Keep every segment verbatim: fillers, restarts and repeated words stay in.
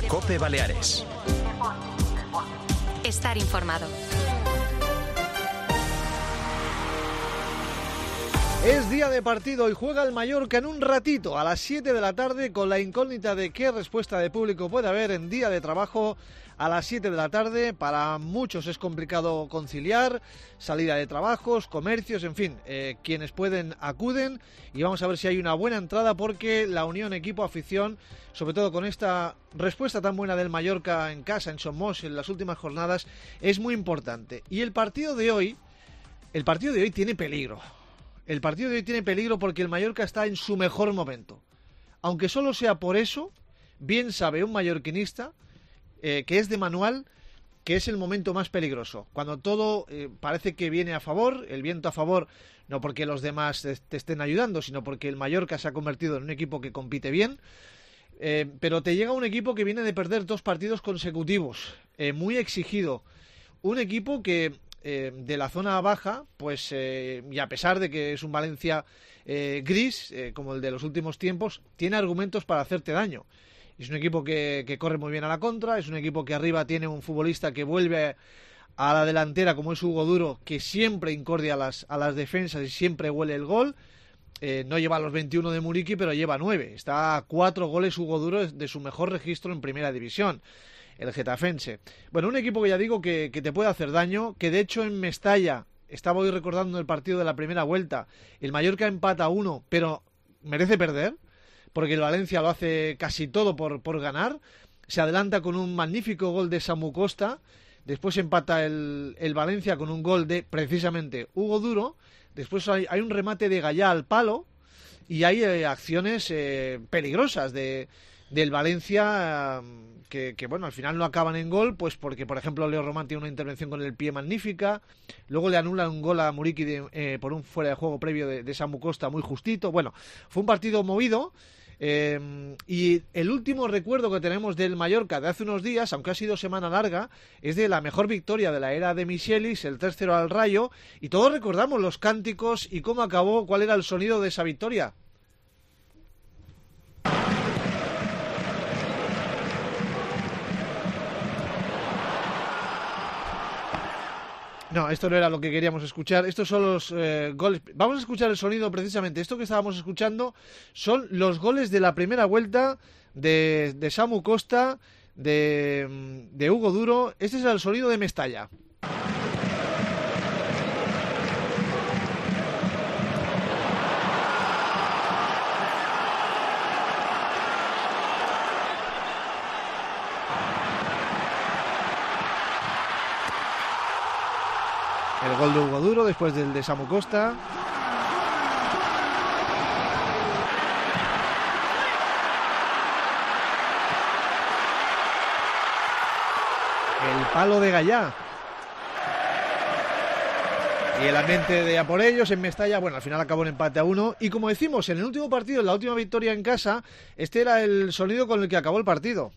COPE Baleares. Estar informado. Es día de partido y juega el Mallorca en un ratito, a las siete de la tarde, con la incógnita de qué respuesta de público puede haber en día de trabajo a las siete de la tarde. Para muchos es complicado conciliar, salida de trabajos, comercios, en fin, eh, quienes pueden acuden, y vamos a ver si hay una buena entrada, porque la unión equipo-afición, sobre todo con esta respuesta tan buena del Mallorca en casa, en Somos, en las últimas jornadas, es muy importante. Y el partido de hoy, el partido de hoy tiene peligro. El partido de hoy tiene peligro porque el Mallorca está en su mejor momento. Aunque solo sea por eso, bien sabe un mallorquinista eh, que es de manual, que es el momento más peligroso. Cuando todo eh, parece que viene a favor, el viento a favor, no porque los demás te estén ayudando, sino porque el Mallorca se ha convertido en un equipo que compite bien. Eh, pero te llega un equipo que viene de perder dos partidos consecutivos, eh, muy exigido. Un equipo que... Eh, de la zona baja, pues eh, y a pesar de que es un Valencia eh, gris, eh, como el de los últimos tiempos, tiene argumentos para hacerte daño. Es un equipo que, que corre muy bien a la contra, es un equipo que arriba tiene un futbolista que vuelve a la delantera, como es Hugo Duro, que siempre incordia a las, a las defensas y siempre huele el gol. Eh, no lleva los veintiuno de Muriqui, pero lleva nueve. Está a cuatro goles Hugo Duro de su mejor registro en primera división, el getafense. Bueno, un equipo que ya digo que, que te puede hacer daño, que de hecho en Mestalla, estaba hoy recordando el partido de la primera vuelta, el Mallorca empata a uno, pero merece perder, porque el Valencia lo hace casi todo por, por ganar. Se adelanta con un magnífico gol de Samu Costa, después empata el, el Valencia con un gol de, precisamente, Hugo Duro, después hay, hay un remate de Gallá al palo, y hay eh, acciones eh, peligrosas de... del Valencia, que, que bueno, al final no acaban en gol, pues porque por ejemplo Leo Román tiene una intervención con el pie magnífica, luego le anulan un gol a Muriqui de, eh, por un fuera de juego previo de, de Samu Costa muy justito. Bueno, fue un partido movido, eh, y el último recuerdo que tenemos del Mallorca de hace unos días, aunque ha sido semana larga, es de la mejor victoria de la era de Michelis, el tres cero al Rayo, y todos recordamos los cánticos y cómo acabó, cuál era el sonido de esa victoria. No, esto no era lo que queríamos escuchar. Estos son los eh, goles. Vamos a escuchar el sonido precisamente. Esto que estábamos escuchando son los goles de la primera vuelta de, de Samu Costa, de, de Hugo Duro. Este es el sonido de Mestalla. El gol de Hugo Duro después del de Samu Costa. El palo de Gallá. Y el ambiente de a por ellos en Mestalla. Bueno, al final acabó en empate a uno. Y como decimos, en el último partido, en la última victoria en casa, este era el sonido con el que acabó el partido.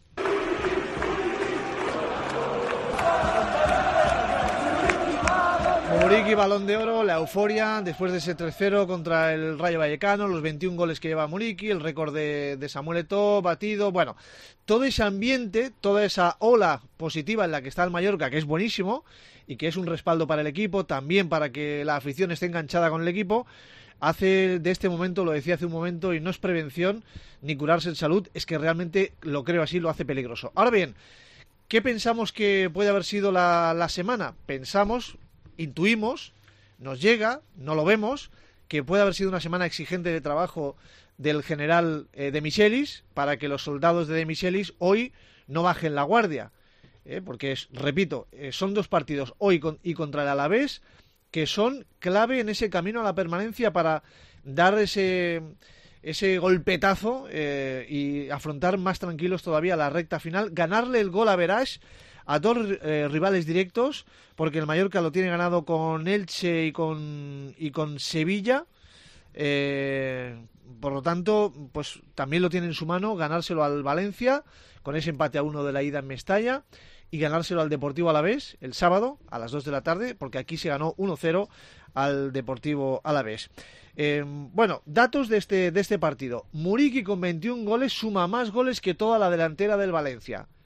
Muriqui, Balón de Oro, la euforia después de ese tres cero contra el Rayo Vallecano, los veintiún goles que lleva Muriqui, el récord de, de Samuel Eto'o batido. Bueno, todo ese ambiente, toda esa ola positiva en la que está el Mallorca, que es buenísimo y que es un respaldo para el equipo, también para que la afición esté enganchada con el equipo, hace de este momento, lo decía hace un momento, y no es prevención ni curarse en salud, es que realmente, lo creo así, lo hace peligroso. Ahora bien, ¿qué pensamos que puede haber sido la, la semana? Pensamos... Intuimos, nos llega, no lo vemos, que puede haber sido una semana exigente de trabajo del general eh, de Michelis, para que los soldados de, de Michelis hoy no bajen la guardia, eh, porque, es, repito, eh, son dos partidos hoy con, y contra el Alavés, que son clave en ese camino a la permanencia para dar ese, ese golpetazo eh, y afrontar más tranquilos todavía la recta final, ganarle el gol a Verás a dos eh, rivales directos, porque el Mallorca lo tiene ganado con Elche y con y con Sevilla, eh, por lo tanto, pues también lo tiene en su mano ganárselo al Valencia con ese empate a uno de la ida en Mestalla, y ganárselo al Deportivo Alavés el sábado a las dos de la tarde, porque aquí se ganó uno cero al Deportivo Alavés. Eh, bueno, datos de este, de este partido. Muriqui con veintiún goles suma más goles que toda la delantera del Valencia.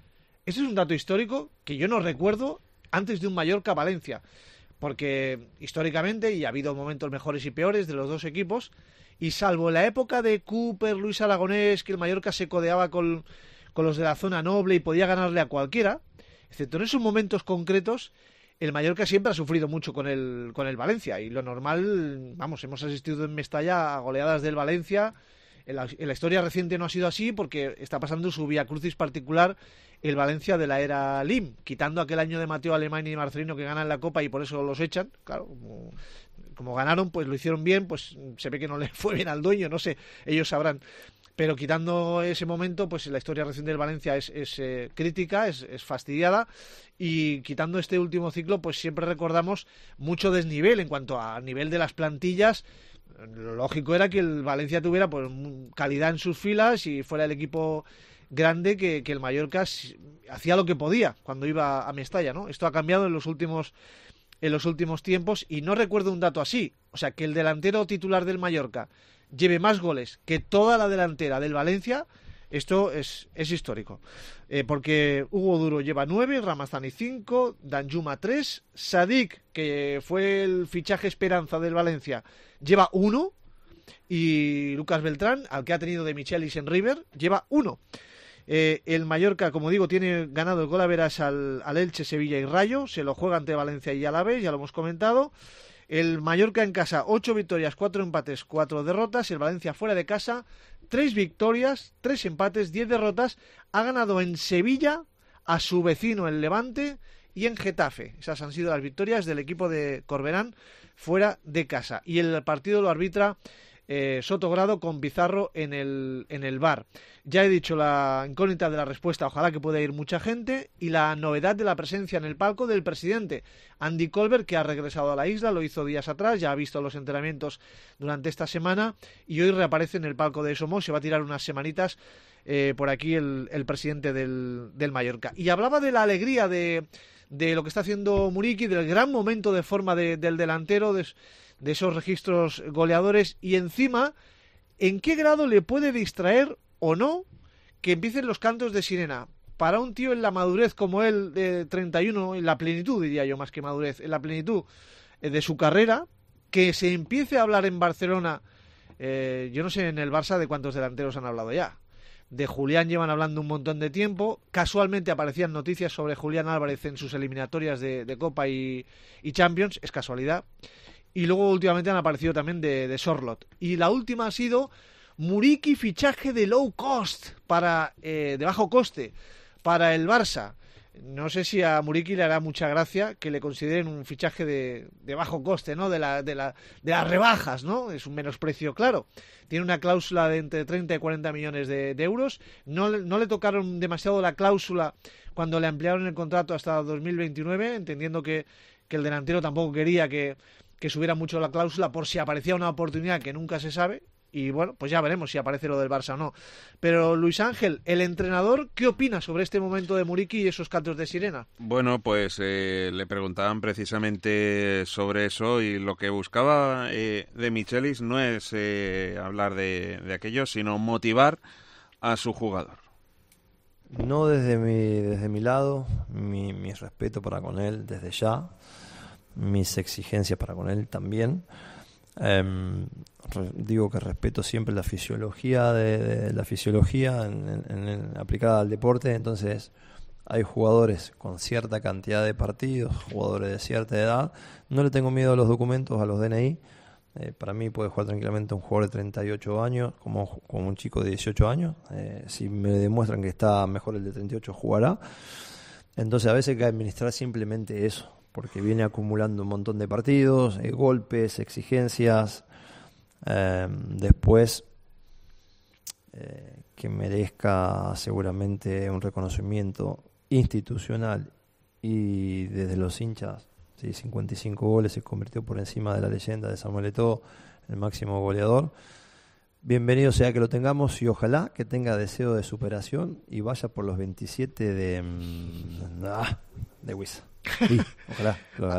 Ese es un dato histórico que yo no recuerdo antes de un Mallorca-Valencia, porque históricamente, y ha habido momentos mejores y peores de los dos equipos, y salvo la época de Cooper, Luis Aragonés, que el Mallorca se codeaba con, con los de la zona noble y podía ganarle a cualquiera, excepto en esos momentos concretos, el Mallorca siempre ha sufrido mucho con el, con el Valencia, y lo normal, vamos, hemos asistido en Mestalla a goleadas del Valencia. En la, en la historia reciente no ha sido así porque está pasando su vía crucis particular el Valencia de la era Lim, quitando aquel año de Mateo Alemany y Marcelino que ganan la Copa y por eso los echan. Claro, como, como ganaron, pues lo hicieron bien, pues se ve que no le fue bien al dueño, no sé, ellos sabrán. Pero quitando ese momento, pues la historia reciente del Valencia es, es eh, crítica, es, es fastidiada, y quitando este último ciclo, pues siempre recordamos mucho desnivel en cuanto a nivel de las plantillas. Lo lógico era que el Valencia tuviera pues calidad en sus filas y fuera el equipo grande que, que el Mallorca hacía lo que podía cuando iba a Mestalla, ¿no? Esto ha cambiado en los últimos en los últimos tiempos y no recuerdo un dato así, o sea, que el delantero titular del Mallorca lleve más goles que toda la delantera del Valencia. Esto es, es histórico, eh, porque Hugo Duro lleva nueve, Ramazani cinco, Danjuma tres, Sadik, que fue el fichaje esperanza del Valencia, lleva uno, y Lucas Beltrán, al que ha tenido de Michelis en River, lleva uno. Eh, el Mallorca, como digo, tiene ganado el golaveras al, al Elche, Sevilla y Rayo, se lo juega ante Valencia y Alavés, ya lo hemos comentado. El Mallorca en casa, ocho victorias, cuatro empates, cuatro derrotas. El Valencia fuera de casa, tres victorias, tres empates, diez derrotas. Ha ganado en Sevilla, a su vecino el Levante, y en Getafe. Esas han sido las victorias del equipo de Corberán fuera de casa. Y el partido lo arbitra eh, Sotogrado con Pizarro en el, en el V A R. Ya he dicho la incógnita de la respuesta, ojalá que pueda ir mucha gente, y la novedad de la presencia en el palco del presidente Andy Colbert, que ha regresado a la isla, lo hizo días atrás, ya ha visto los entrenamientos durante esta semana y hoy reaparece en el palco de Somos, se va a tirar unas semanitas eh, por aquí el, el presidente del, del Mallorca. Y hablaba de la alegría de, de lo que está haciendo Muriqui, del gran momento de forma de, del delantero, de, de esos registros goleadores, y encima, ¿en qué grado le puede distraer o no que empiecen los cantos de sirena? Para un tío en la madurez como él, de treinta y uno, en la plenitud, diría yo, más que madurez, en la plenitud de su carrera, que se empiece a hablar en Barcelona, eh, yo no sé en el Barça de cuántos delanteros han hablado ya. De Julián llevan hablando un montón de tiempo, casualmente aparecían noticias sobre Julián Álvarez en sus eliminatorias de, de Copa y, y Champions, es casualidad, y luego últimamente han aparecido también de, de Sorlot, y la última ha sido Muriqui, fichaje de low cost, para eh, de bajo coste, para el Barça. No sé si a Muriqui le hará mucha gracia que le consideren un fichaje de, de bajo coste, ¿no? De, la, de, la, de las rebajas, ¿no? Es un menosprecio, claro. Tiene una cláusula de entre treinta y cuarenta millones de, de euros. No, no le tocaron demasiado la cláusula cuando le ampliaron el contrato hasta dos mil veintinueve, entendiendo que, que el delantero tampoco quería que, que subiera mucho la cláusula por si aparecía una oportunidad que nunca se sabe. Y bueno, pues ya veremos si aparece lo del Barça o no. Pero Luis Ángel, el entrenador, ¿qué opina sobre este momento de Muriqui y esos cantos de sirena? Bueno, pues eh, le preguntaban precisamente sobre eso, y lo que buscaba eh, de Michelis no es eh, hablar de, de aquello, sino motivar a su jugador. No desde mi, desde mi lado, mi, mi respeto para con él desde ya, mis exigencias para con él también. Um, re, digo que respeto siempre la fisiología de, de la fisiología en, en, en, aplicada al deporte. Entonces hay jugadores con cierta cantidad de partidos, jugadores de cierta edad. No le tengo miedo a los documentos, a los D N I. Eh, para mí puede jugar tranquilamente un jugador de treinta y ocho años como, como un chico de dieciocho años. Eh, si me demuestran que está mejor el de treinta y ocho, jugará. Entonces a veces hay que administrar simplemente eso, porque viene acumulando un montón de partidos, eh, golpes, exigencias, eh, después eh, que merezca seguramente un reconocimiento institucional y desde los hinchas. Sí, cincuenta y cinco goles, se convirtió por encima de la leyenda de Samuel Eto'o, el máximo goleador. Bienvenido sea que lo tengamos, y ojalá que tenga deseo de superación y vaya por los veintisiete de, mm, ah, de Wisa. Sí, ojalá lo alcance.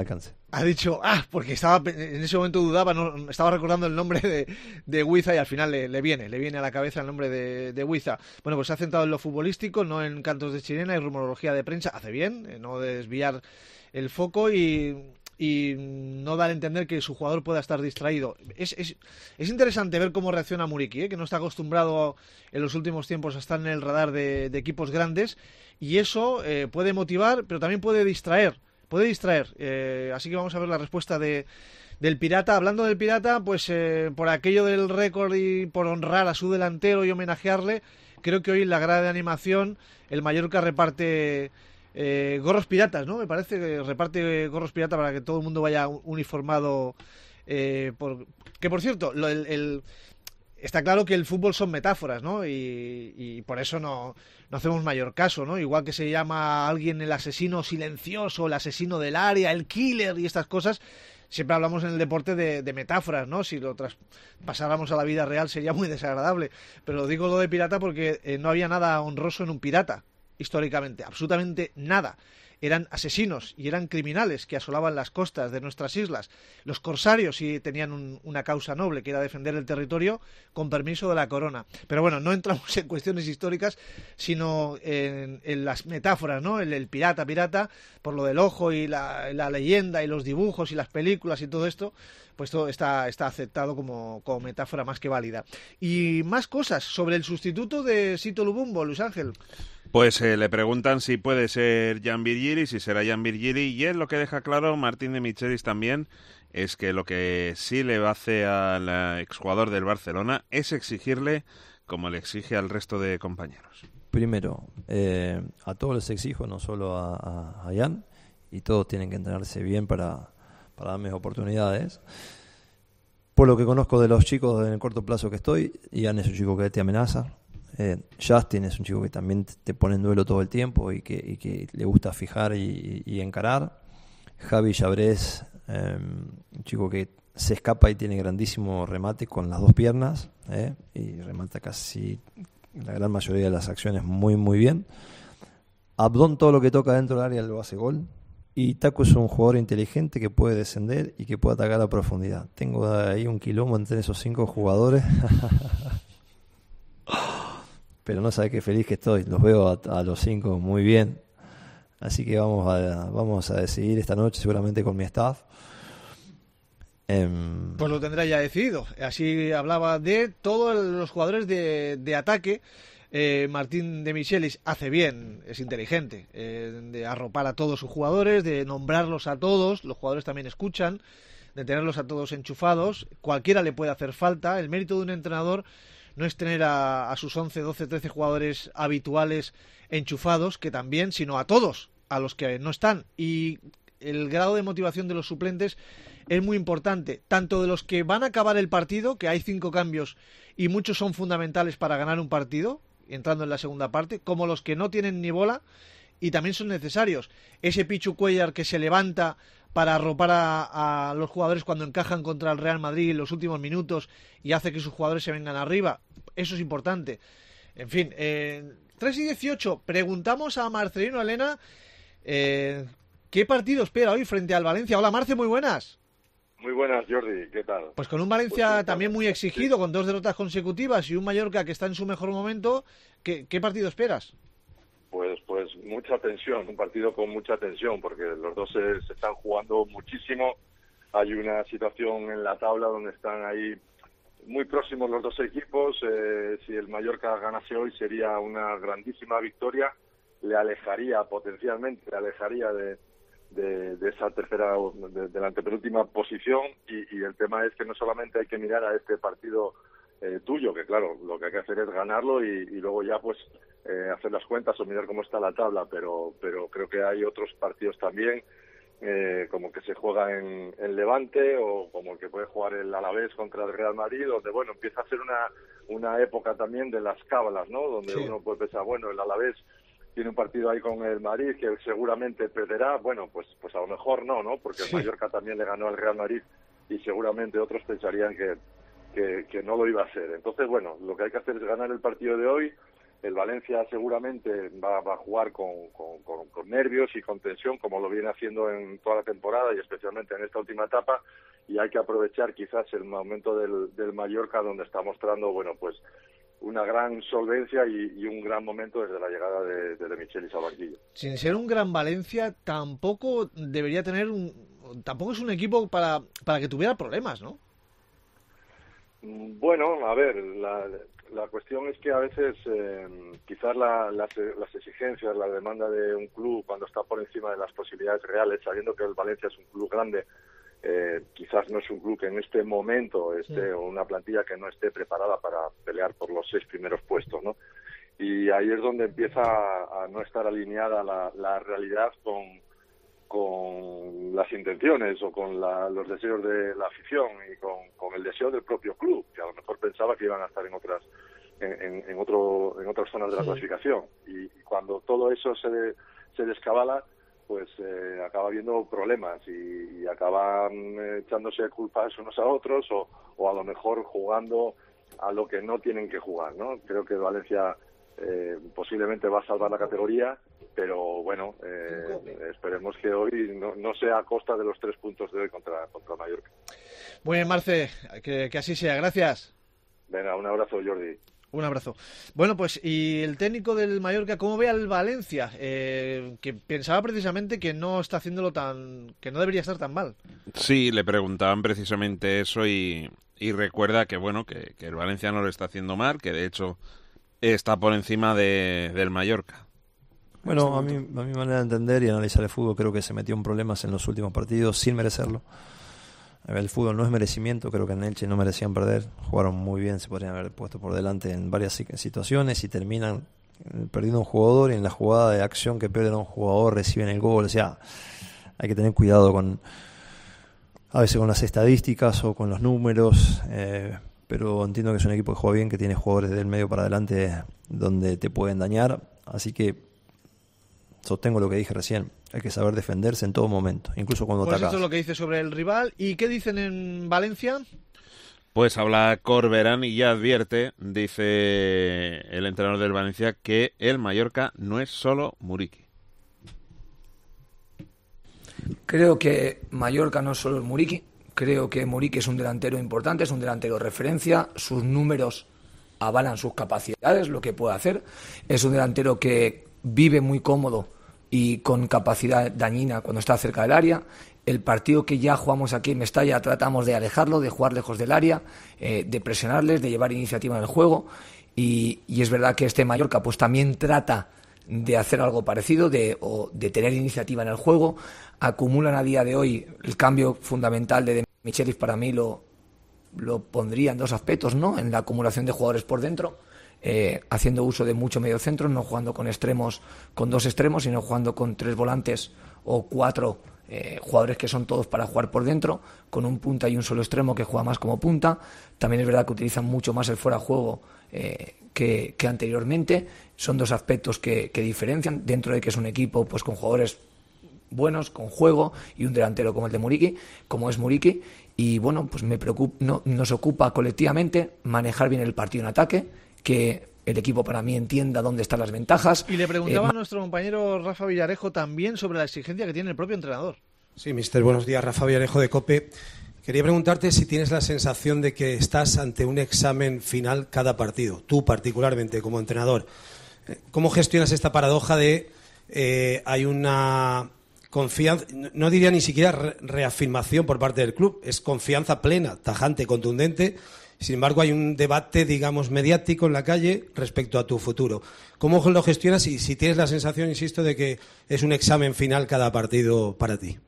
Ha dicho, ah, porque estaba en ese momento dudaba, no, estaba recordando el nombre de, de Huiza y al final le, le viene, le viene a la cabeza el nombre de, de Huiza. Bueno, pues se ha centrado en lo futbolístico, no en cantos de sirena y rumorología de prensa. Hace bien, eh, no desviar el foco y, y no dar a entender que su jugador pueda estar distraído. Es, es, es interesante ver cómo reacciona Muriqui, ¿eh? Que no está acostumbrado en los últimos tiempos a estar en el radar de, de equipos grandes, y eso eh, puede motivar, pero también puede distraer. Puede distraer, eh, así que vamos a ver la respuesta de, del Pirata. Hablando del Pirata, pues eh, por aquello del récord y por honrar a su delantero y homenajearle, creo que hoy en la grada de animación el Mallorca reparte eh, gorros piratas, ¿no? Me parece que reparte gorros pirata para que todo el mundo vaya uniformado. Eh, por, que por cierto, lo, el, el está claro que el fútbol son metáforas, ¿no? Y, y por eso no, no hacemos mayor caso, ¿no? Igual que se llama a alguien el asesino silencioso, el asesino del área, el killer y estas cosas, siempre hablamos en el deporte de, de metáforas, ¿no? Si lo traspasáramos a la vida real sería muy desagradable. Pero digo lo de pirata porque eh, no había nada honroso en un pirata, históricamente, absolutamente nada. Eran asesinos y eran criminales que asolaban las costas de nuestras islas. Los corsarios sí tenían un, una causa noble, que era defender el territorio con permiso de la corona. Pero bueno, no entramos en cuestiones históricas, sino en, en las metáforas, ¿no? El, el pirata, pirata, por lo del ojo y la, la leyenda y los dibujos y las películas y todo esto, pues todo está, está aceptado como, como metáfora más que válida. Y más cosas sobre el sustituto de Sito Lubumbo, Luis Ángel. Pues eh, le preguntan si puede ser Jan Virgili, si será Jan Virgili, y él lo que deja claro, Martín de Michelis también, es que lo que sí le hace al exjugador del Barcelona es exigirle como le exige al resto de compañeros. Primero, eh, a todos les exijo, no solo a, a, a Jan, y todos tienen que entrenarse bien para, para darme oportunidades. Por lo que conozco de los chicos en el corto plazo que estoy, Jan es un chico que te amenaza. Eh, Justin es un chico que también te pone en duelo todo el tiempo y que, y que le gusta fijar y, y encarar. Javi Llabrés, eh, un chico que se escapa y tiene grandísimo remate con las dos piernas, eh, y remata casi la gran mayoría de las acciones muy muy bien. Abdón, todo lo que toca dentro del área lo hace gol. Y Taco es un jugador inteligente que puede descender y que puede atacar a profundidad. Tengo ahí un quilombo entre esos cinco jugadores. Pero no sabe qué feliz que estoy. Los veo a, a los cinco muy bien. Así que vamos a, vamos a decidir esta noche seguramente con mi staff. Um, pues lo tendrá ya decidido. Así hablaba de todos los jugadores de, de ataque. Eh, Martín de Michelis hace bien, es inteligente, eh, de arropar a todos sus jugadores, de nombrarlos a todos. Los jugadores también escuchan, de tenerlos a todos enchufados. Cualquiera le puede hacer falta. El mérito de un entrenador no es tener a, a sus once, doce, trece jugadores habituales enchufados, que también, sino a todos, a los que no están. Y el grado de motivación de los suplentes es muy importante, tanto de los que van a acabar el partido, que hay cinco cambios y muchos son fundamentales para ganar un partido, entrando en la segunda parte, como los que no tienen ni bola y también son necesarios. Ese Pichu Cuellar que se levanta para arropar a, a los jugadores cuando encajan contra el Real Madrid en los últimos minutos y hace que sus jugadores se vengan arriba, eso es importante. En fin, eh, tres y dieciocho, preguntamos a Marcelino Elena eh, ¿qué partido espera hoy frente al Valencia? Hola Marce, muy buenas. Muy buenas, Jordi, ¿qué tal? Pues con un Valencia pues, también muy exigido, sí. con dos derrotas consecutivas y un Mallorca que está en su mejor momento, ¿qué, qué partido esperas? Pues pues mucha tensión, un partido con mucha tensión, porque los dos se, se están jugando muchísimo. Hay una situación en la tabla donde están ahí muy próximos los dos equipos. Eh, si el Mallorca ganase hoy sería una grandísima victoria, le alejaría potencialmente, le alejaría de, de, de esa tercera, de, de la antepenúltima posición. Y, y el tema es que no solamente hay que mirar a este partido eh, tuyo, que claro, lo que hay que hacer es ganarlo y, y luego ya pues eh, hacer las cuentas o mirar cómo está la tabla, pero pero creo que hay otros partidos también, eh, como que se juega en, en Levante o como el que puede jugar el Alavés contra el Real Madrid, donde bueno, empieza a ser una una época también de las cábalas, ¿no? Donde sí. Uno puede pensar, bueno, el Alavés tiene un partido ahí con el Madrid que seguramente perderá, bueno, pues pues a lo mejor no, ¿no? Porque sí. El Mallorca también le ganó al Real Madrid y seguramente otros pensarían que, que, que no lo iba a hacer. Entonces, bueno, lo que hay que hacer es ganar el partido de hoy, El Valencia seguramente va, va a jugar con, con, con, con nervios y con tensión, como lo viene haciendo en toda la temporada y especialmente en esta última etapa, y hay que aprovechar quizás el momento del, del Mallorca, donde está mostrando, bueno, pues una gran solvencia y, y un gran momento desde la llegada de, de, de Michelis al banquillo. Sin ser un gran Valencia, tampoco debería tener un... Tampoco es un equipo para, para que tuviera problemas, ¿no? Bueno, a ver, la, la cuestión es que a veces eh, quizás la, las, las exigencias, la demanda de un club cuando está por encima de las posibilidades reales, sabiendo que el Valencia es un club grande, eh, quizás no es un club que en este momento esté, o una plantilla que no esté preparada para pelear por los seis primeros puestos, ¿no? Y ahí es donde empieza a, a no estar alineada la, la realidad con, con las intenciones o con la, los deseos de la afición y con, con el deseo del propio club, que a lo mejor pensaba que iban a estar en otras en, en, en otro en otras zonas de la sí. clasificación, y, y cuando todo eso se de, se descabala, pues eh, acaba habiendo problemas y, y acaban eh, echándose culpas unos a otros o, o a lo mejor jugando a lo que no tienen que jugar, ¿no? Creo que Valencia eh, posiblemente va a salvar la categoría, pero bueno, eh, esperemos que hoy no, no sea a costa de los tres puntos de hoy contra, contra Mallorca. Muy bien, Marce, que, que así sea. Gracias. Venga, un abrazo, Jordi. Un abrazo. Bueno, pues, y el técnico del Mallorca, ¿cómo ve al Valencia? Eh, que pensaba precisamente que no está haciéndolo tan... que no debería estar tan mal. Sí, le preguntaban precisamente eso y, y recuerda que, bueno, que, que el Valencia no lo está haciendo mal, que de hecho está por encima de, del Mallorca. Bueno, a mí, a mi manera de entender y analizar el fútbol, creo que se metió en problemas en los últimos partidos sin merecerlo. El fútbol no es merecimiento, creo que en Elche no merecían perder, jugaron muy bien, se podrían haber puesto por delante en varias situaciones y terminan perdiendo un jugador, y en la jugada de acción que pierden a un jugador reciben el gol. O sea, hay que tener cuidado con a veces con las estadísticas o con los números, eh, pero entiendo que es un equipo que juega bien, que tiene jugadores del medio para adelante donde te pueden dañar, así que sostengo lo que dije recién, hay que saber defenderse en todo momento, incluso cuando pues atacas. Eso es lo que dice sobre el rival. ¿Y qué dicen en Valencia? Pues habla Corberán y ya advierte, dice el entrenador del Valencia, que el Mallorca no es solo Muriqui. Creo que Mallorca no es solo el Muriqui, creo que Muriqui es un delantero importante, es un delantero referencia, sus números avalan sus capacidades, lo que puede hacer, es un delantero que vive muy cómodo y con capacidad dañina cuando está cerca del área. El partido que ya jugamos aquí en Mestalla tratamos de alejarlo, de jugar lejos del área, eh, de presionarles, de llevar iniciativa en el juego, y, y es verdad que este Mallorca pues también trata de hacer algo parecido, de, o de tener iniciativa en el juego. Acumulan a día de hoy el cambio fundamental de, de Michelis, para mí lo, lo pondría en dos aspectos, ¿no? En la acumulación de jugadores por dentro, Eh, haciendo uso de mucho medio centro, no jugando con extremos, con dos extremos, sino jugando con tres volantes o cuatro eh, jugadores que son todos para jugar por dentro, con un punta y un solo extremo que juega más como punta. También es verdad que utilizan mucho más el fuera de juego eh, que, que anteriormente. Son dos aspectos que, que diferencian, dentro de que es un equipo pues con jugadores buenos, con juego, y un delantero como el de Muriqui, como es Muriqui. Y bueno, pues me preocupa, no, nos ocupa colectivamente manejar bien el partido en ataque, que el equipo para mí entienda dónde están las ventajas. Y le preguntaba eh, a nuestro compañero Rafa Villarejo también sobre la exigencia que tiene el propio entrenador. Sí, mister, buenos días. Rafa Villarejo de COPE. Quería preguntarte si tienes la sensación de que estás ante un examen final cada partido, tú particularmente como entrenador. ¿Cómo gestionas esta paradoja de eh, hay una confianza, no diría ni siquiera re- reafirmación por parte del club, es confianza plena, tajante, contundente? Sin embargo, hay un debate, digamos, mediático en la calle respecto a tu futuro. ¿Cómo lo gestionas y si tienes la sensación, insisto, de que es un examen final cada partido para ti?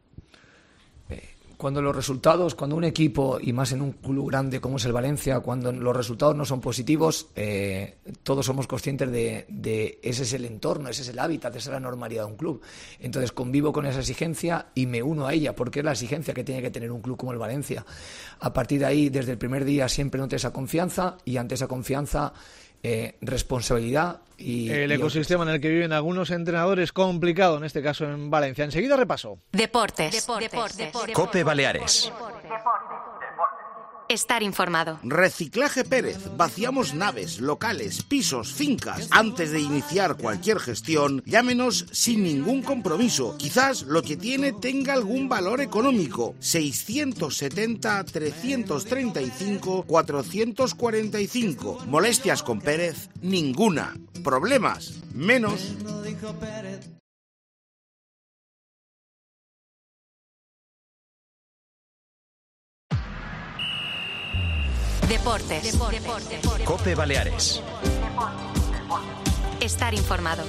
Cuando los resultados, cuando un equipo, y más en un club grande como es el Valencia, cuando los resultados no son positivos, eh, todos somos conscientes de, de ese es el entorno, ese es el hábitat, esa es la normalidad de un club. Entonces convivo con esa exigencia y me uno a ella, porque es la exigencia que tiene que tener un club como el Valencia. A partir de ahí, desde el primer día, siempre noté esa confianza, y ante esa confianza, eh, responsabilidad y... El y ecosistema en el que viven algunos entrenadores, complicado en este caso en Valencia. Enseguida repaso. Deportes. Deportes. Deportes. Cope Baleares. Estar informado. Reciclaje Pérez. Vaciamos naves, locales, pisos, fincas. Antes de iniciar cualquier gestión, llámenos sin ningún compromiso. Quizás lo que tiene tenga algún valor económico. seiscientos setenta, trescientos treinta y cinco, cuatrocientos cuarenta y cinco. Molestias con Pérez, ninguna. Problemas, menos. Deportes. Deportes. Deportes. COPE Baleares. Estar informado.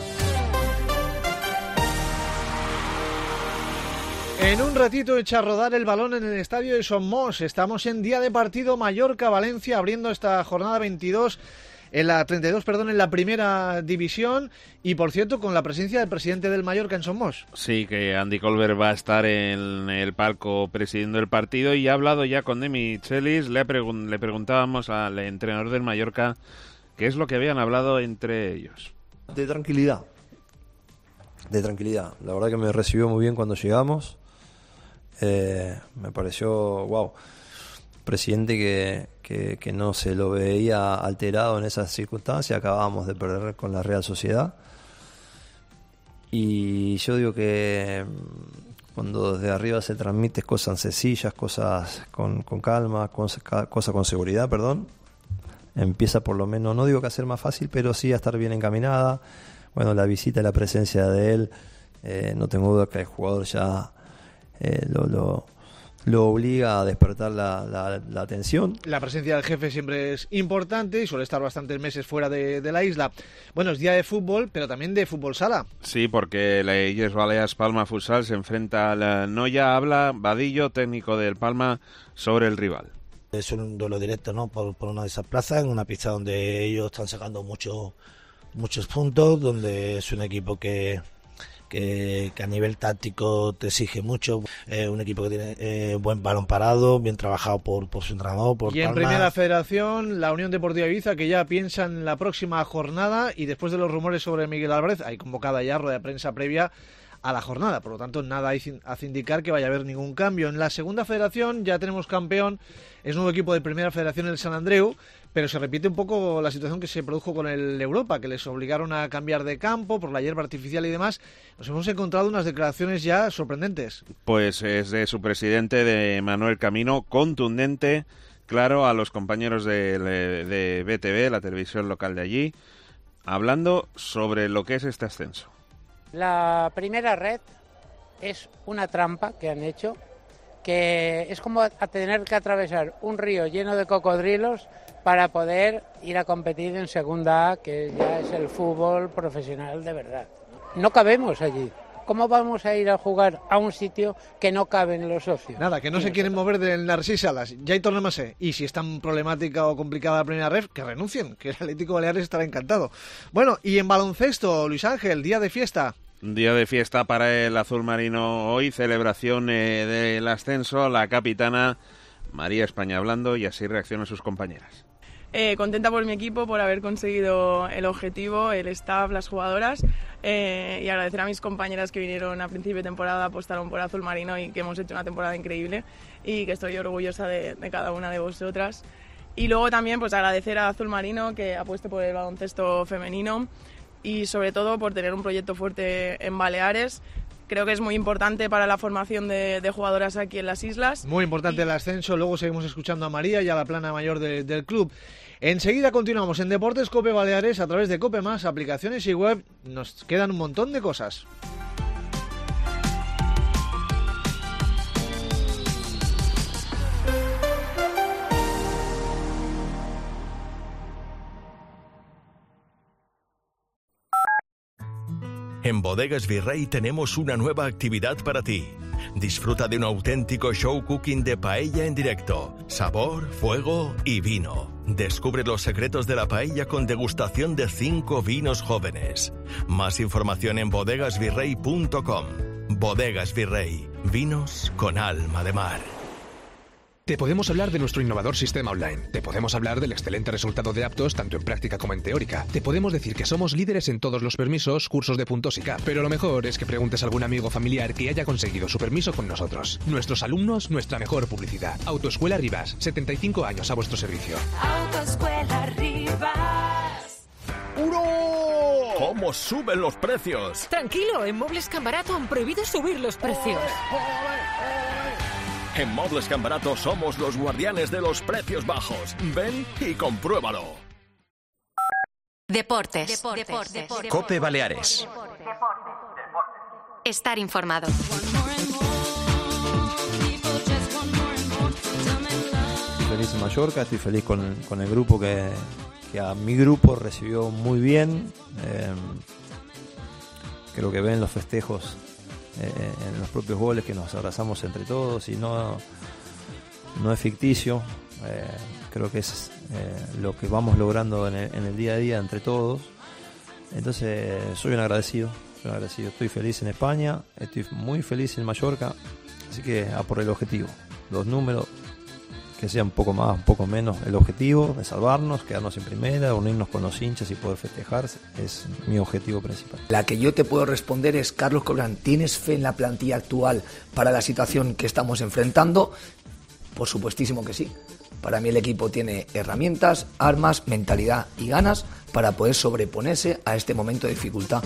En un ratito echa a rodar el balón en el estadio de Somos. Estamos en día de partido Mallorca-Valencia, abriendo esta jornada veintidós, en la treinta y dos, perdón, en la primera división. Y por cierto, con la presencia del presidente del Mallorca en Somos. Sí, que Andy Colbert va a estar en el palco presidiendo el partido y ha hablado ya con De Michelis. Le, pregun- le preguntábamos al entrenador del Mallorca qué es lo que habían hablado entre ellos. De tranquilidad. De tranquilidad. La verdad que me recibió muy bien cuando llegamos. Eh, me pareció, wow, presidente que, que, que no se lo veía alterado en esas circunstancias. Acabábamos de perder con la Real Sociedad. Y yo digo que cuando desde arriba se transmite cosas sencillas, cosas con, con calma, cosas, cosas con seguridad, perdón, empieza por lo menos, no digo que a ser más fácil, pero sí a estar bien encaminada. Bueno, la visita y la presencia de él, eh, no tengo duda que el jugador ya eh, lo, lo, lo obliga a despertar la, la, la atención. La presencia del jefe siempre es importante y suele estar bastantes meses fuera de, de la isla. Bueno, es día de fútbol, pero también de fútbol sala. Sí, porque la Illes Balears Palma Futsal se enfrenta a la Noya. Habla Vadillo, técnico del Palma, sobre el rival. Es un duelo directo, ¿no? Por, por una de esas plazas, en una pista donde ellos están sacando mucho, muchos puntos, donde es un equipo que, que, que a nivel táctico te exige mucho, eh, un equipo que tiene eh, buen balón parado, bien trabajado por, por su entrenador, por Y en Palma. Primera Federación, la Unión Deportiva Ibiza, que ya piensa en la próxima jornada, y después de los rumores sobre Miguel Álvarez, hay convocada ya rueda de prensa previa a la jornada, por lo tanto nada hace indicar que vaya a haber ningún cambio. En la Segunda Federación ya tenemos campeón, es nuevo equipo de Primera Federación, el San Andreu, pero se repite un poco la situación que se produjo con el Europa, que les obligaron a cambiar de campo por la hierba artificial y demás. Nos hemos encontrado unas declaraciones ya sorprendentes. Pues es de su presidente, de Manuel Camino, contundente, claro, a los compañeros de, de B T V, la televisión local de allí, hablando sobre lo que es este ascenso. La primera red es una trampa que han hecho, que es como a tener que atravesar un río lleno de cocodrilos para poder ir a competir en Segunda A, que ya es el fútbol profesional de verdad. No cabemos allí. ¿Cómo vamos a ir a jugar a un sitio que no caben los socios? Nada, que no se quieren mover del Narcís Salas. Ya hay torneo más E. Y si es tan problemática o complicada la primera red, que renuncien, que el Atlético Baleares estará encantado. Bueno, y en baloncesto, Luis Ángel, día de fiesta. Un día de fiesta para el azul marino hoy, celebración eh, del ascenso, la capitana María España hablando y así reaccionan sus compañeras. Eh, contenta por mi equipo, por haber conseguido el objetivo, el staff, las jugadoras, eh, y agradecer a mis compañeras que vinieron a principio de temporada, apostaron por azul marino y que hemos hecho una temporada increíble y que estoy orgullosa de, de cada una de vosotras. Y luego también pues agradecer a azul marino que apueste por el baloncesto femenino y sobre todo por tener un proyecto fuerte en Baleares. Creo que es muy importante para la formación de, de jugadoras aquí en las islas. Muy importante y... el ascenso. Luego seguimos escuchando a María y a la plana mayor de, del club. Enseguida continuamos en Deportes COPE Baleares a través de COPE Más, aplicaciones y web. Nos quedan un montón de cosas. En Bodegas Virrey tenemos una nueva actividad para ti. Disfruta de un auténtico show cooking de paella en directo. Sabor, fuego y vino. Descubre los secretos de la paella con degustación de cinco vinos jóvenes. Más información en bodegas virrey punto com. Bodegas Virrey. Vinos con alma de mar. Te podemos hablar de nuestro innovador sistema online. Te podemos hablar del excelente resultado de aptos tanto en práctica como en teórica. Te podemos decir que somos líderes en todos los permisos, cursos de puntos y C A P. Pero lo mejor es que preguntes a algún amigo familiar que haya conseguido su permiso con nosotros. Nuestros alumnos, nuestra mejor publicidad. Autoescuela Rivas, setenta y cinco años a vuestro servicio. Autoescuela Rivas. ¡Uno! ¿Cómo suben los precios? Tranquilo, en Muebles Cambarato han prohibido subir los precios. En Muebles Cambarato somos los guardianes de los precios bajos. Ven y compruébalo. Deportes. Deportes. Deportes. COPE Baleares. Estar informado. Feliz en Mallorca, estoy feliz con, con el grupo que, que a mi grupo recibió muy bien. Eh, creo que ven los festejos eh, en los propios goles, que nos abrazamos entre todos y no, no es ficticio. Eh, creo que es eh, lo que vamos logrando en el, en el día a día entre todos. Entonces soy un agradecido, soy un agradecido. Estoy feliz en España, estoy muy feliz en Mallorca, así que a por el objetivo. Los números, que sea un poco más, un poco menos, el objetivo de salvarnos, quedarnos en primera, unirnos con los hinchas y poder festejar, es mi objetivo principal. La que yo te puedo responder es, Carlos Corberán, ¿tienes fe en la plantilla actual para la situación que estamos enfrentando? Por supuestísimo que sí. Para mí el equipo tiene herramientas, armas, mentalidad y ganas para poder sobreponerse a este momento de dificultad.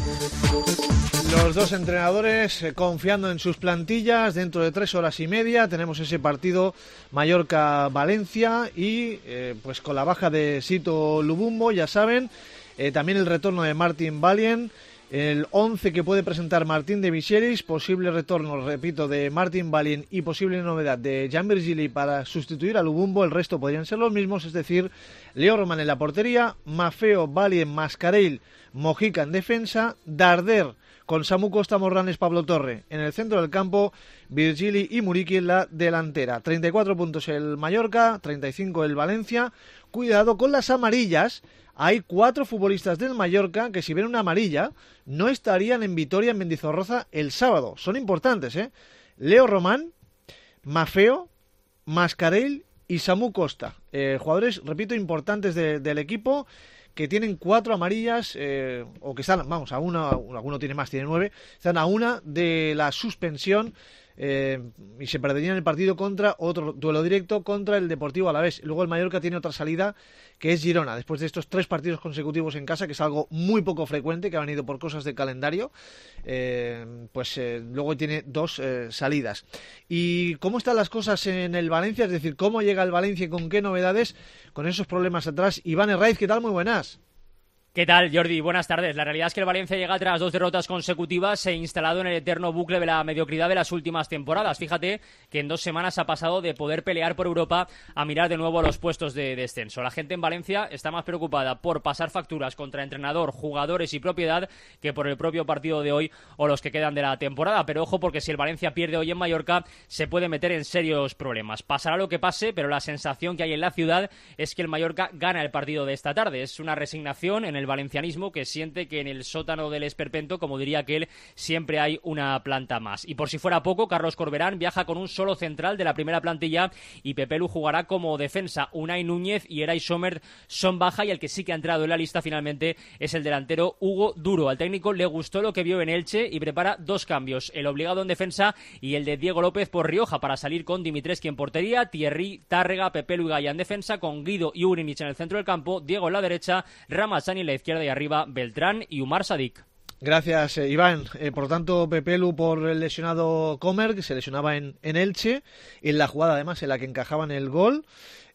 Los dos entrenadores eh, confiando en sus plantillas. Dentro de tres horas y media tenemos ese partido Mallorca-Valencia y eh, pues con la baja de Sito Lubumbo, ya saben, eh, también el retorno de Martin Valien, el once que puede presentar Martín de Michelis, posible retorno, repito, de Martin Valien y posible novedad de Jan Virgili para sustituir a Lubumbo. El resto podrían ser los mismos, es decir, Leo Roman en la portería, Maffeo, Valien, Mascarell, Mojica en defensa, Darder con Samu Costa, Morranes, Pablo Torre en el centro del campo, Virgili y Muriqui en la delantera. treinta y cuatro puntos el Mallorca, treinta y cinco el Valencia. Cuidado con las amarillas. Hay cuatro futbolistas del Mallorca que, si ven una amarilla, no estarían en Vitoria, en Mendizorroza, el sábado. Son importantes, ¿eh? Leo Román, Maffeo, Mascarell y Samu Costa. Eh, jugadores, repito, importantes de, del equipo, que tienen cuatro amarillas, eh, o que están, vamos, a una, alguno tiene más, tiene nueve, están a una de la suspensión. Eh, y se perderían el partido contra otro duelo directo contra el Deportivo Alavés. Luego el Mallorca tiene otra salida, que es Girona, después de estos tres partidos consecutivos en casa, que es algo muy poco frecuente, que ha venido por cosas de calendario. eh, pues eh, luego tiene dos eh, salidas. ¿Y cómo están las cosas en el Valencia? Es decir, ¿cómo llega el Valencia y con qué novedades con esos problemas atrás? Iván Herraiz, ¿qué tal? Muy buenas. ¿Qué tal, Jordi? Buenas tardes. La realidad es que el Valencia llega tras dos derrotas consecutivas e instalado en el eterno bucle de la mediocridad de las últimas temporadas. Fíjate que en dos semanas ha pasado de poder pelear por Europa a mirar de nuevo a los puestos de descenso. La gente en Valencia está más preocupada por pasar facturas contra entrenador, jugadores y propiedad que por el propio partido de hoy o los que quedan de la temporada. Pero ojo, porque si el Valencia pierde hoy en Mallorca, se puede meter en serios problemas. Pasará lo que pase, pero la sensación que hay en la ciudad es que el Mallorca gana el partido de esta tarde. Es una resignación en el el valencianismo, que siente que en el sótano del esperpento, como diría aquel, siempre hay una planta más. Y por si fuera poco, Carlos Corberán viaja con un solo central de la primera plantilla y Pepelu jugará como defensa. Unai Núñez y Eray Sommer son baja, y el que sí que ha entrado en la lista finalmente es el delantero Hugo Duro. Al técnico le gustó lo que vio en Elche y prepara dos cambios, el obligado en defensa y el de Diego López por Rioja, para salir con Dimitrescu en portería, Thierry, Tárrega, Pepelu y Gaya en defensa, con Guido y Urinich en el centro del campo, Diego en la derecha, Ramazani en la izquierda y arriba Beltrán y Umar Sadik. Gracias, eh, Iván. Eh, por tanto, Pepelu por el lesionado Comer, que se lesionaba en, en Elche, en la jugada además en la que encajaban el gol,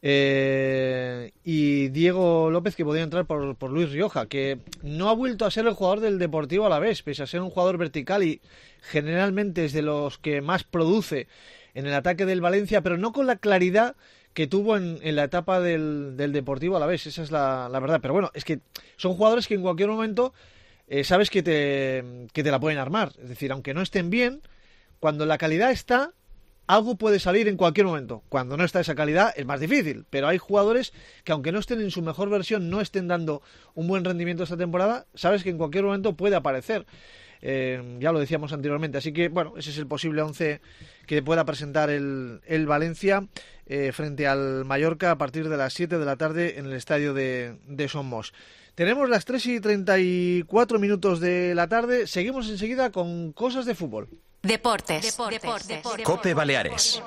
eh, y Diego López, que podía entrar por, por Luis Rioja, que no ha vuelto a ser el jugador del Deportivo Alavés, pese a ser un jugador vertical y generalmente es de los que más produce en el ataque del Valencia, pero no con la claridad que tuvo en, en la etapa del, del Deportivo Alavés. Esa es la, la verdad. Pero bueno, es que son jugadores que en cualquier momento eh, sabes que te, que te la pueden armar. Es decir, aunque no estén bien, cuando la calidad está, algo puede salir en cualquier momento. Cuando no está esa calidad es más difícil, pero hay jugadores que, aunque no estén en su mejor versión, no estén dando un buen rendimiento esta temporada, sabes que en cualquier momento puede aparecer. Eh, ya lo decíamos anteriormente, así que bueno, ese es el posible once que pueda presentar el, el Valencia eh, frente al Mallorca a partir de las siete de la tarde en el estadio de, de Somos. Tenemos las tres y treinta y cuatro minutos de la tarde, seguimos enseguida con cosas de fútbol. Deportes. Deportes. Deportes. Deportes. Cope Baleares.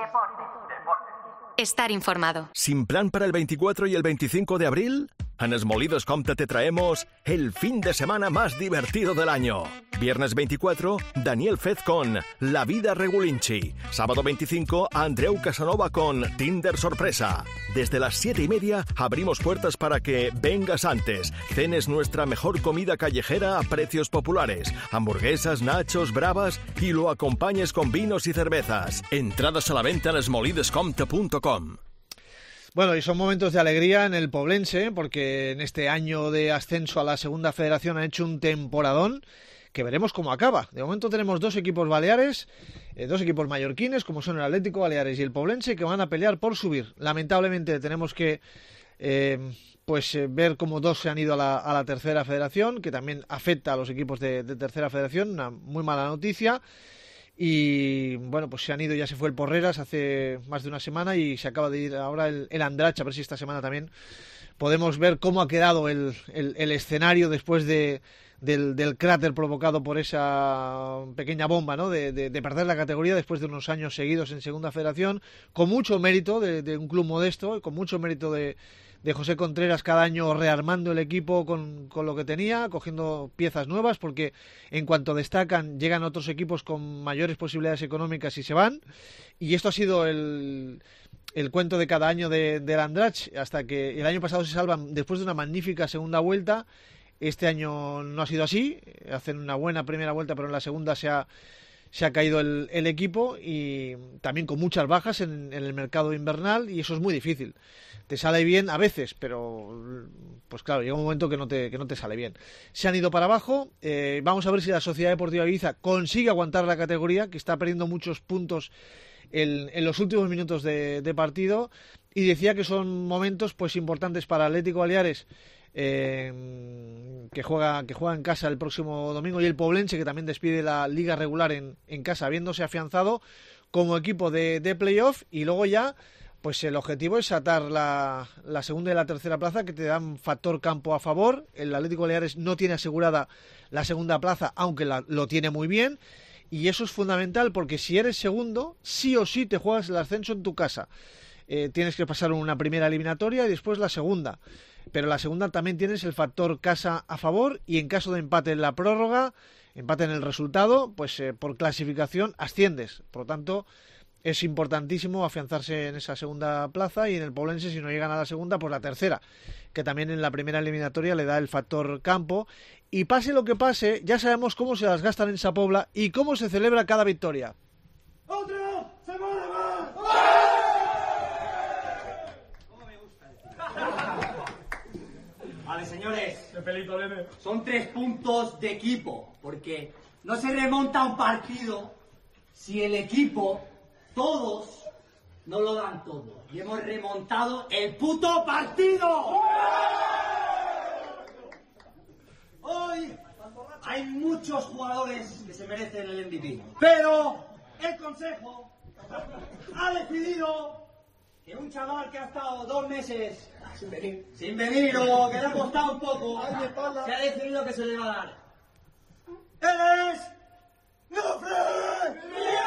Estar informado. ¿Sin plan para el veinticuatro y el veinticinco de abril? En Esmolidos Compte te traemos el fin de semana más divertido del año. Viernes veinticuatro, Daniel Fez con La Vida Regulinchi. Sábado veinticinco, Andreu Casanova con Tinder Sorpresa. Desde las siete y media abrimos puertas para que vengas antes. Cenes nuestra mejor comida callejera a precios populares. Hamburguesas, nachos, bravas y lo acompañes con vinos y cervezas. Entradas a la venta en esmolidescompte punto com. Bueno, y son momentos de alegría en el Poblense, porque en este año de ascenso a la Segunda Federación han hecho un temporadón que veremos cómo acaba. De momento tenemos dos equipos baleares, eh, dos equipos mallorquines, como son el Atlético Baleares y el Poblense, que van a pelear por subir. Lamentablemente tenemos que eh, pues eh, ver cómo dos se han ido a la, a la Tercera Federación, que también afecta a los equipos de, de Tercera Federación, una muy mala noticia. Y bueno, pues se han ido, ya se fue el Porreras hace más de una semana y se acaba de ir ahora el, el Andratx, a ver si esta semana también podemos ver cómo ha quedado el, el, el escenario después de, del, del cráter provocado por esa pequeña bomba, ¿no? De, de, de perder la categoría después de unos años seguidos en Segunda Federación, con mucho mérito de, de un club modesto, con mucho mérito de, de José Contreras cada año rearmando el equipo con, con lo que tenía, cogiendo piezas nuevas, porque en cuanto destacan llegan otros equipos con mayores posibilidades económicas y se van, y esto ha sido el, el cuento de cada año de, del Andratx, hasta que el año pasado se salvan después de una magnífica segunda vuelta. Este año no ha sido así, hacen una buena primera vuelta, pero en la segunda se ha se ha caído el, el equipo, y también con muchas bajas en, en el mercado invernal, y eso es muy difícil. Te sale bien a veces, pero pues claro, llega un momento que no te, que no te sale bien. Se han ido para abajo, eh, vamos a ver si la Sociedad Deportiva Ibiza consigue aguantar la categoría, que está perdiendo muchos puntos en, en los últimos minutos de, de partido, y decía que son momentos pues importantes para Atlético Baleares, Eh, que juega que juega en casa el próximo domingo, y el Poblense, que también despide la liga regular en, en casa, habiéndose afianzado como equipo de, de playoff, y luego ya pues el objetivo es atar la, la segunda y la tercera plaza, que te dan factor campo a favor. El Atlético Baleares no tiene asegurada la segunda plaza, aunque la, lo tiene muy bien, y eso es fundamental, porque si eres segundo, sí o sí te juegas el ascenso en tu casa. Eh, tienes que pasar una primera eliminatoria y después la segunda, pero la segunda también tienes el factor casa a favor, y en caso de empate en la prórroga, empate en el resultado, pues eh, por clasificación asciendes. Por lo tanto, es importantísimo afianzarse en esa segunda plaza, y en el Poblense, si no llegan a la segunda, pues la tercera, que también en la primera eliminatoria le da el factor campo. Y pase lo que pase, ya sabemos cómo se las gastan en Sapobla y cómo se celebra cada victoria. ¡Otra semana más! Vale, señores, son tres puntos de equipo, porque no se remonta un partido si el equipo, todos, no lo dan todo. Y hemos remontado el puto partido. Hoy hay muchos jugadores que se merecen el M V P, pero el Consejo ha decidido que un chaval que ha estado dos meses sin venir, sin venir o que le ha costado un poco, se ha decidido que se le va a dar. ¡Él es Nofre!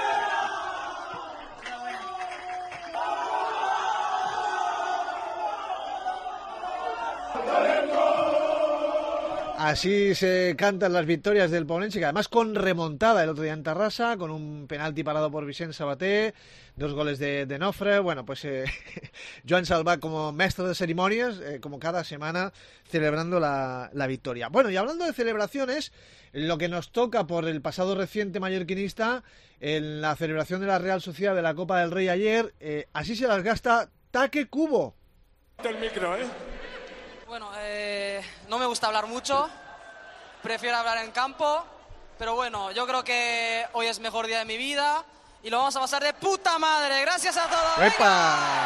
Así se cantan las victorias del Poblense, que además con remontada el otro día en Tarrasa, con un penalti parado por Vicent Sabaté, dos goles de, de Nofre. Bueno, pues eh, Joan Salvà como maestro de ceremonias, eh, como cada semana, celebrando la, la victoria. Bueno, y hablando de celebraciones, lo que nos toca por el pasado reciente mallorquinista, en la celebración de la Real Sociedad de la Copa del Rey ayer, eh, así se las gasta Taque Cubo. El micro, ¿eh? Bueno, eh, no me gusta hablar mucho, prefiero hablar en campo, pero bueno, yo creo que hoy es el mejor día de mi vida y lo vamos a pasar de puta madre. Gracias a todos. ¡Epa!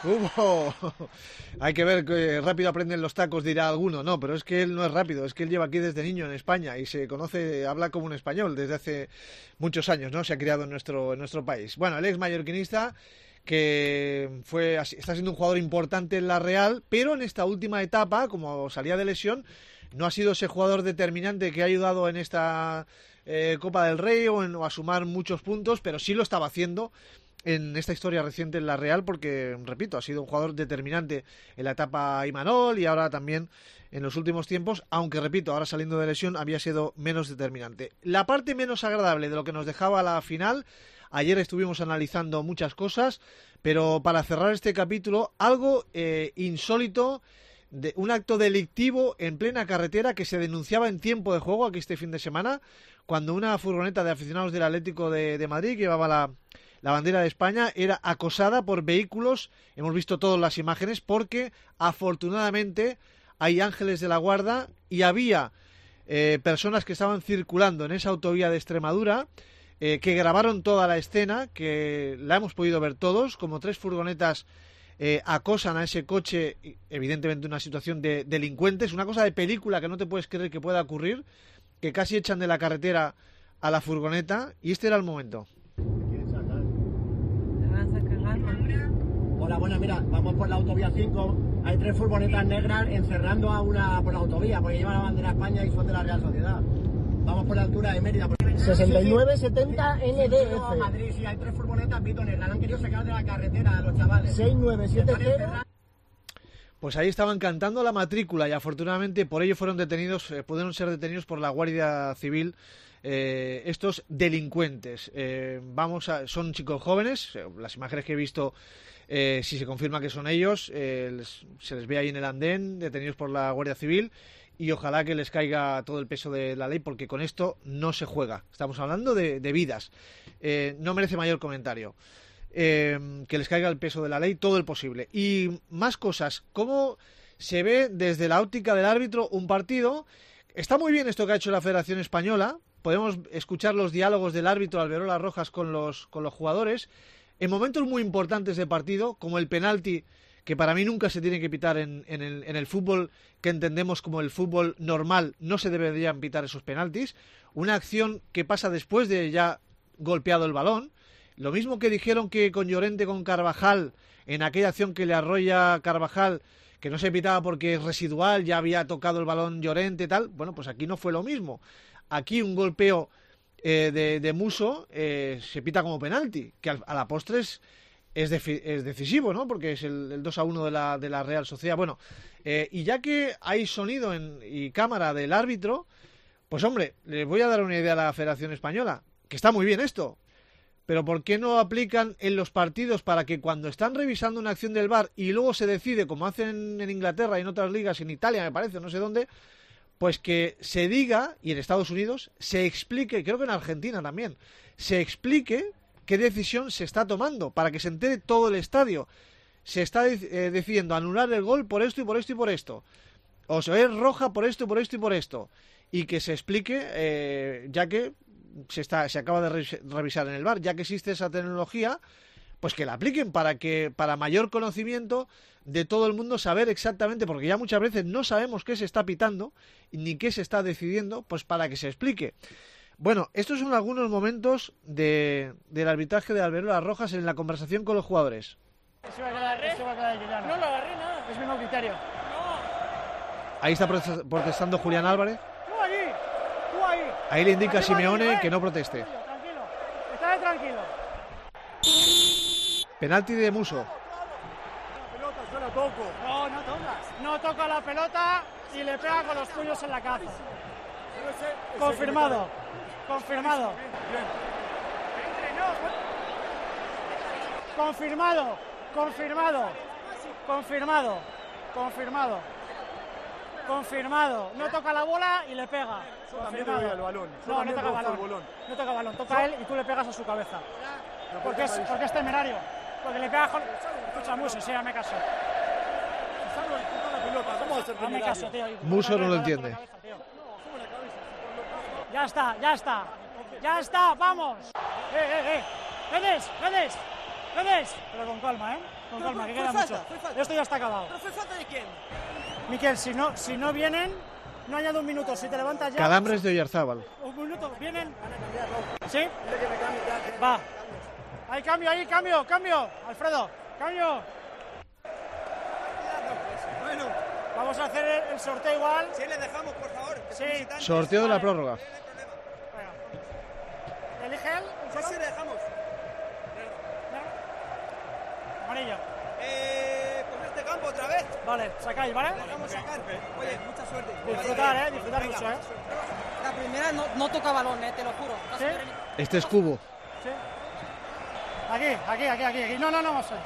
Hubo... Hay que ver que rápido aprenden los tacos, dirá alguno. No, pero es que él no es rápido, es que él lleva aquí desde niño en España y se conoce, habla como un español desde hace muchos años, ¿no? Se ha criado en nuestro, en nuestro país. Bueno, el ex mallorquinista que fue está siendo un jugador importante en la Real, pero en esta última etapa, como salía de lesión, no ha sido ese jugador determinante que ha ayudado en esta eh, Copa del Rey o, en, o a sumar muchos puntos, pero sí lo estaba haciendo en esta historia reciente en la Real porque, repito, ha sido un jugador determinante en la etapa Imanol y ahora también en los últimos tiempos, aunque, repito, ahora saliendo de lesión había sido menos determinante. La parte menos agradable de lo que nos dejaba la final, ayer estuvimos analizando muchas cosas, pero para cerrar este capítulo, algo eh, insólito, de un acto delictivo en plena carretera que se denunciaba en tiempo de juego aquí este fin de semana, cuando una furgoneta de aficionados del Atlético de, de Madrid, que llevaba la... la bandera de España, era acosada por vehículos, hemos visto todas las imágenes, porque afortunadamente hay ángeles de la guarda y había eh, personas que estaban circulando en esa autovía de Extremadura, eh, que grabaron toda la escena, que la hemos podido ver todos, como tres furgonetas eh, acosan a ese coche, evidentemente una situación de delincuentes, una cosa de película que no te puedes creer que pueda ocurrir, que casi echan de la carretera a la furgoneta, y este era el momento. Hola, buenas, mira, vamos por la autovía cinco, hay tres furgonetas negras encerrando a una por la autovía, porque lleva la bandera de España y son de la Real Sociedad. Vamos por la altura de Mérida. sesenta y nueve setenta N D F. A Madrid, sí, hay tres furgonetas pito negras, han querido sacar de la carretera a los chavales. seis nueve siete cero. Pues ahí estaban cantando la matrícula y afortunadamente por ello fueron detenidos, eh, pudieron ser detenidos por la Guardia Civil. Eh, estos delincuentes, eh, vamos a, son chicos jóvenes, eh, las imágenes que he visto, eh, si se confirma que son ellos, eh, les, se les ve ahí en el andén, detenidos por la Guardia Civil, y ojalá que les caiga todo el peso de la ley, porque con esto no se juega, estamos hablando de, de vidas, eh, no merece mayor comentario, eh, que les caiga el peso de la ley, todo el posible. Y más cosas, cómo se ve desde la óptica del árbitro un partido. Está muy bien esto que ha hecho la Federación Española. Podemos escuchar los diálogos del árbitro Alberola Rojas con los, con los jugadores en momentos muy importantes de partido, como el penalti, que para mí nunca se tiene que pitar en, en, el, en el fútbol que entendemos como el fútbol normal, no se deberían pitar esos penaltis. Una acción que pasa después de ya golpeado el balón. Lo mismo que dijeron que con Llorente, con Carvajal, en aquella acción que le arrolla Carvajal, que no se pitaba porque es residual, ya había tocado el balón Llorente y tal. Bueno, pues aquí no fue lo mismo. Aquí un golpeo eh, de, de Muso eh, se pita como penalti, que a la postre es, es, defi- es decisivo, ¿no? Porque es el, el dos a uno de la, de la Real Sociedad. Bueno, eh, y ya que hay sonido en, y cámara del árbitro, pues hombre, les voy a dar una idea a la Federación Española, que está muy bien esto, pero ¿por qué no aplican en los partidos para que cuando están revisando una acción del V A R y luego se decide, como hacen en Inglaterra y en otras ligas, en Italia me parece, no sé dónde, pues que se diga, y en Estados Unidos, se explique, creo que en Argentina también, se explique qué decisión se está tomando, para que se entere todo el estadio. Se está eh, decidiendo anular el gol por esto y por esto y por esto. O se es roja por esto y por esto y por esto. Y que se explique, eh, ya que se, está, se acaba de re- revisar en el V A R, ya que existe esa tecnología, pues que la apliquen para que para mayor conocimiento de todo el mundo, saber exactamente, porque ya muchas veces no sabemos qué se está pitando ni qué se está decidiendo, pues para que se explique. Bueno, estos son algunos momentos de, del arbitraje de Alberola Rojas en la conversación con los jugadores. Eso va a quedar, eso va a quedar ya. No lo agarré nada. Es mismo criterio. Ahí está protestando Julián Álvarez. Tú allí, tú ahí. Ahí le indica a Simeone eh. que no proteste. Tranquilo, estate tranquilo. Penalti de Muso. Yo la toco. No, no tocas. No toca la pelota y le pega con los puños en la cabeza. Confirmado. Confirmado. Confirmado. Confirmado. Confirmado. Confirmado. Confirmado. No toca la bola y le pega. También le voy al balón. No, no toca balón. No toca balón. Toca él y tú le pegas a su cabeza. Porque es, porque es temerario. Porque le pegas con... Escucha, Muso, sí, hazme caso. Hazme caso, tío. Muso no lo entiende. Ya está, ya está. Ya está, vamos. Eh, eh, eh. ¿Vedes? ¿Vedes? ¿Ves? Pero con calma, ¿eh? Con Pero, calma, que fue queda falta, mucho. fue falta. Esto ya está acabado. ¿Pero fue falta de quién? Miquel, si no, si no vienen, no añado un minuto. Si te levantas ya... Calambres de Oyarzábal. Un minuto, ¿vienen? ¿Sí? Va. Hay cambio, ahí, cambio, cambio. Alfredo, cambio. Bueno. Vamos a hacer el, el sorteo igual. Sí, le dejamos, por favor. Sí. Sorteo de la prórroga. Elige él. Sí, sí, le dejamos. Amarillo. Eh, pues este campo otra vez. Vale, sacáis, ¿vale? Dejamos sacar. Oye, mucha suerte. Disfrutar, eh, disfrutar Venga. mucho, eh. La primera no, no toca balón, eh, te lo juro. ¿Sí? Este es Cubo. Sí. Aquí, aquí, aquí, aquí, aquí. No, no, no, vamos a ver.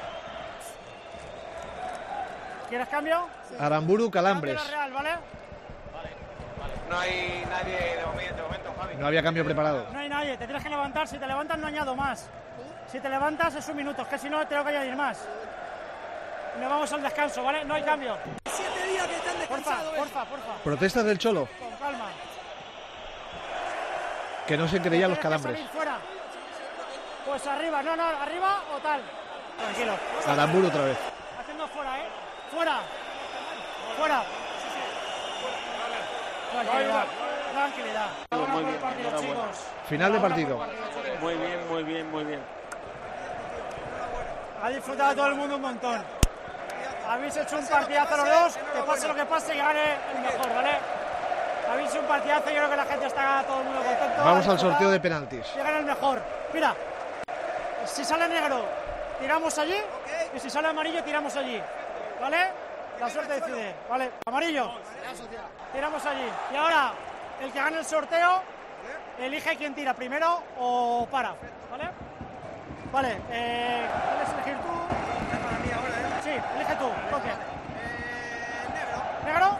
¿Quieres cambio? Aramburu, Calambres. Cambio la Real, ¿vale? No hay nadie de momento, de momento, Javi. No había cambio preparado. No hay nadie, te tienes que levantar. Si te levantas, no añado más. Si te levantas, es un minuto, es que si no, tengo que añadir más. Y nos vamos al descanso, ¿vale? No hay cambio. Siete días que están descansados. Porfa, porfa, porfa. Protestas del Cholo. Con calma. Que no se creía los Tienes que Calambres. salir fuera. Pues arriba, no, no, arriba o tal. Tranquilo. Aramburu otra vez. Haciendo fuera, ¿eh? Fuera. Fuera. Tranquilidad. Tranquilidad. Vamos por el partido, chicos. Final de partido. Muy bien, muy bien, muy bien. Ha disfrutado todo el mundo un montón. Habéis hecho un partidazo los dos, que pase lo que pase, que gane el mejor, ¿vale? Habéis hecho un partidazo, yo creo que la gente está todo el mundo contento. Vamos al sorteo de penaltis. Que gane el mejor. Mira, si sale negro, tiramos allí, y si sale amarillo, tiramos allí, ¿vale? La suerte decide, ¿vale? Amarillo, tiramos allí. Y ahora, el que gane el sorteo, elige quién tira, primero o para, ¿vale? Vale, eh, ¿quieres elegir tú? Sí, elige tú, toque. ¿Negro?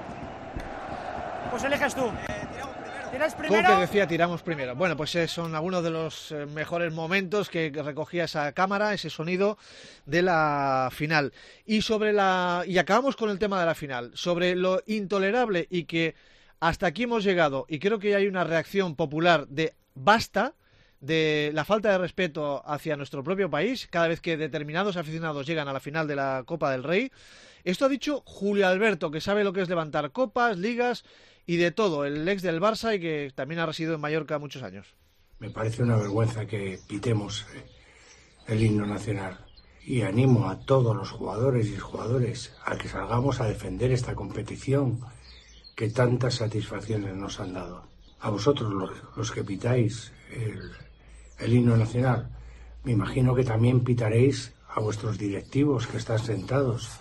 Pues eliges tú. ¿Tiras primero? Coque decía tiramos primero. Bueno, pues eh, son algunos de los eh, mejores momentos que, que recogía esa cámara, ese sonido de la final. Y sobre la y acabamos con el tema de la final, sobre lo intolerable y que hasta aquí hemos llegado, y creo que hay una reacción popular de basta, de la falta de respeto hacia nuestro propio país, cada vez que determinados aficionados llegan a la final de la Copa del Rey. Esto ha dicho Julio Alberto, que sabe lo que es levantar copas, ligas y de todo, el ex del Barça y que también ha residido en Mallorca muchos años. Me parece una vergüenza que pitemos el himno nacional y animo a todos los jugadores y jugadores a que salgamos a defender esta competición que tantas satisfacciones nos han dado. A vosotros, los, los que pitáis el, el himno nacional, me imagino que también pitaréis a vuestros directivos que están sentados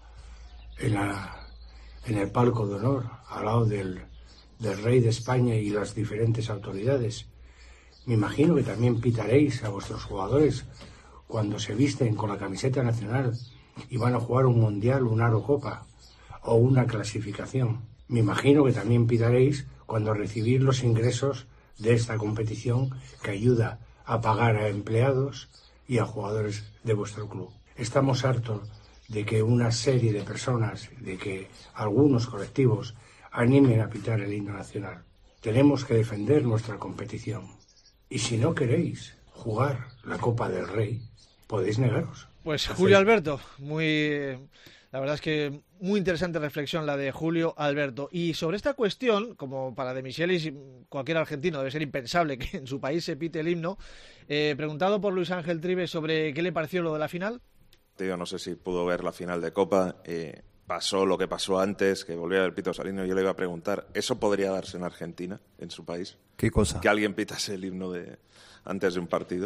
en, la, en el palco de honor, al lado del, del rey de España y las diferentes autoridades. Me imagino que también pitaréis a vuestros jugadores cuando se visten con la camiseta nacional y van a jugar un mundial, una Eurocopa o una clasificación. Me imagino que también pitaréis cuando recibís los ingresos de esta competición que ayuda a pagar a empleados y a jugadores de vuestro club. Estamos hartos de que una serie de personas, de que algunos colectivos animen a pitar el himno nacional. Tenemos que defender nuestra competición. Y si no queréis jugar la Copa del Rey, podéis negaros. Pues Julio Alberto, muy, la verdad es que muy interesante reflexión la de Julio Alberto. Y sobre esta cuestión, como para De Michelis, cualquier argentino debe ser impensable que en su país se pite el himno, eh, preguntado por Luis Ángel Tribe sobre qué le pareció lo de la final. Yo no sé si pudo ver la final de Copa, eh, pasó lo que pasó antes, que volviera el pito Salino. Yo le iba a preguntar, ¿eso podría darse en Argentina, en su país? ¿Qué cosa? Que alguien pitase el himno de antes de un partido.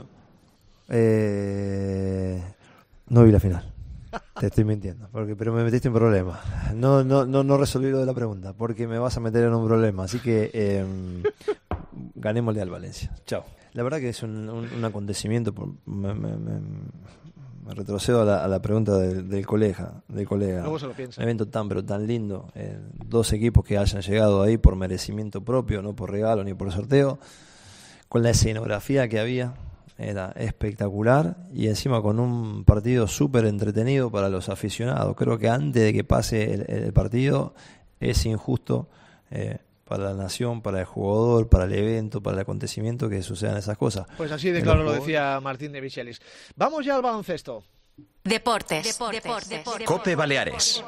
Eh, no vi la final. Te estoy mintiendo, porque pero me metiste en problema. No, no, no, no resolví lo de la pregunta, porque me vas a meter en un problema. Así que eh, ganémosle al Valencia. Chao. La verdad que es un, un, un acontecimiento. Por, me, me, me, me retrocedo a la, a la pregunta del, del colega, del colega. Luego se lo piensa. Un evento tan pero tan lindo. Eh, dos equipos que hayan llegado ahí por merecimiento propio, no por regalo ni por sorteo, con la escenografía que había. Era espectacular y encima con un partido súper entretenido para los aficionados. Creo que antes de que pase el, el partido es injusto eh, para la nación, para el jugador, para el evento, para el acontecimiento, que sucedan esas cosas. Pues así de claro lo decía Martín de Michelis. Vamos ya al baloncesto. Deportes. Deportes. Deportes. Deportes. Cope Baleares.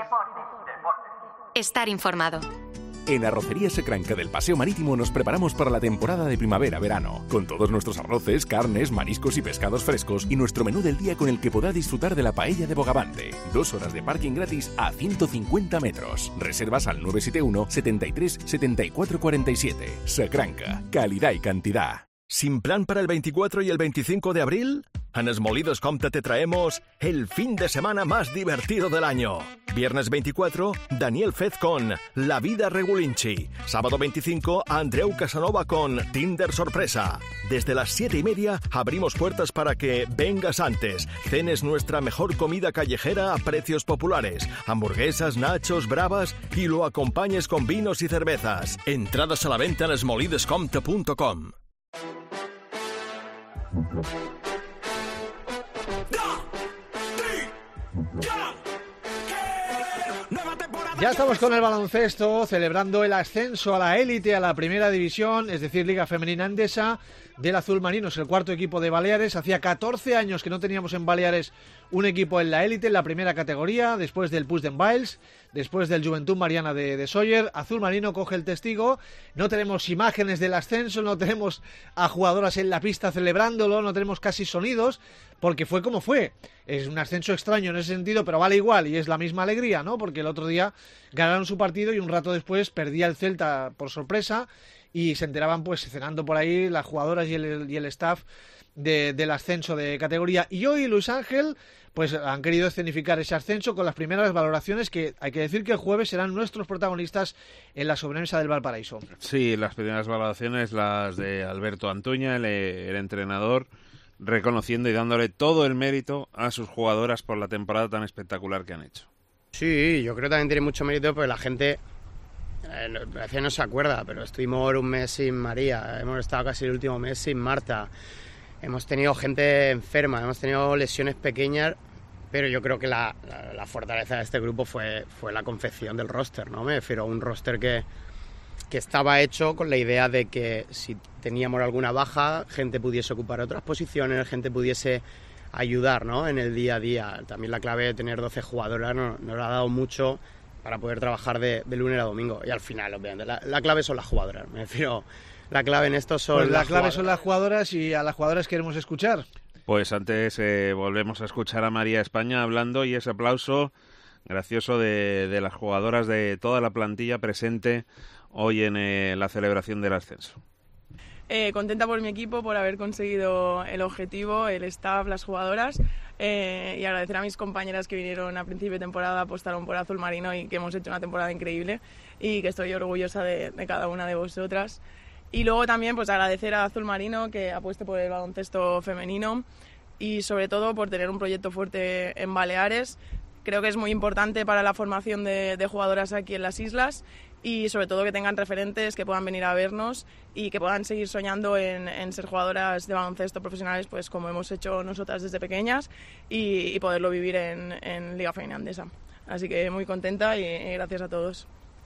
Estar informado. En Arrocería Secranca del Paseo Marítimo nos preparamos para la temporada de primavera-verano, con todos nuestros arroces, carnes, mariscos y pescados frescos y nuestro menú del día con el que podrá disfrutar de la paella de Bogavante. Dos horas de parking gratis a ciento cincuenta metros. Reservas al nueve siete uno, setenta y tres, setenta y cuatro cuarenta y siete. Secranca, calidad y cantidad. ¿Sin plan para el veinticuatro y el veinticinco de abril? En Esmolidos Compte te traemos el fin de semana más divertido del año. Viernes veinticuatro, Daniel Fez con La Vida Regulinchi. Sábado veinticinco, Andreu Casanova con Tinder Sorpresa. Desde las siete y media abrimos puertas para que vengas antes, cenes nuestra mejor comida callejera a precios populares, hamburguesas, nachos, bravas y lo acompañes con vinos y cervezas. Entradas a la venta en esmolidescompte punto com. Ya estamos con el baloncesto, celebrando el ascenso a la élite, a la primera división, es decir, Liga Femenina Endesa, del Azul Marino. Es el cuarto equipo de Baleares. Hacía catorce años que no teníamos en Baleares un equipo en la élite, en la primera categoría, después del Puig d'en Valls, después del Juventud Mariana de, de Sóller. Azul Marino coge el testigo. No tenemos imágenes del ascenso, no tenemos a jugadoras en la pista celebrándolo, no tenemos casi sonidos, porque fue como fue. Es un ascenso extraño en ese sentido, pero vale igual y es la misma alegría, ¿no? Porque el otro día ganaron su partido y un rato después perdía el Celta por sorpresa y se enteraban pues cenando por ahí las jugadoras y el, y el staff de, del ascenso de categoría. Y hoy Luis Ángel pues han querido escenificar ese ascenso con las primeras valoraciones, que hay que decir que el jueves serán nuestros protagonistas en la sobremesa del Valparaíso. Sí, las primeras valoraciones, las de Alberto Antuña, el, el entrenador, reconociendo y dándole todo el mérito a sus jugadoras por la temporada tan espectacular que han hecho. Sí, yo creo que también tiene mucho mérito porque la gente eh, a veces no se acuerda, pero estuvimos un mes sin María, hemos estado casi el último mes sin Marta, hemos tenido gente enferma, hemos tenido lesiones pequeñas, pero yo creo que la, la, la fortaleza de este grupo fue, fue la confección del roster, ¿no? Me refiero a un roster que, que estaba hecho con la idea de que si teníamos alguna baja, gente pudiese ocupar otras posiciones, gente pudiese ayudar, ¿no? En el día a día. También la clave de tener doce jugadoras nos, nos ha dado mucho para poder trabajar de, de lunes a domingo. Y al final, obviamente, la, la clave son las jugadoras. Me refiero, la clave en esto son pues las la clave jugadoras. son las jugadoras, y a las jugadoras queremos escuchar. Pues antes eh, volvemos a escuchar a María España hablando, y ese aplauso gracioso de, de las jugadoras de toda la plantilla presente hoy en eh, la celebración del ascenso. Eh, contenta por mi equipo, por haber conseguido el objetivo, el staff, las jugadoras, eh, y agradecer a mis compañeras que vinieron a principio de temporada, apostaron por Azul Marino y que hemos hecho una temporada increíble y que estoy orgullosa de, de cada una de vosotras. Y luego también pues agradecer a Azul Marino que apueste por el baloncesto femenino y sobre todo por tener un proyecto fuerte en Baleares. Creo que es muy importante para la formación de, de jugadoras aquí en las islas, y sobre todo que tengan referentes, que puedan venir a vernos y que puedan seguir soñando en, en ser jugadoras de baloncesto profesionales, pues como hemos hecho nosotras desde pequeñas, y, y poderlo vivir en, en Liga Femenina Endesa. Así que muy contenta y, y gracias a todos.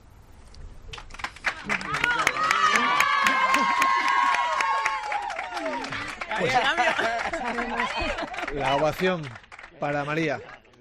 Pues, la ovación para María.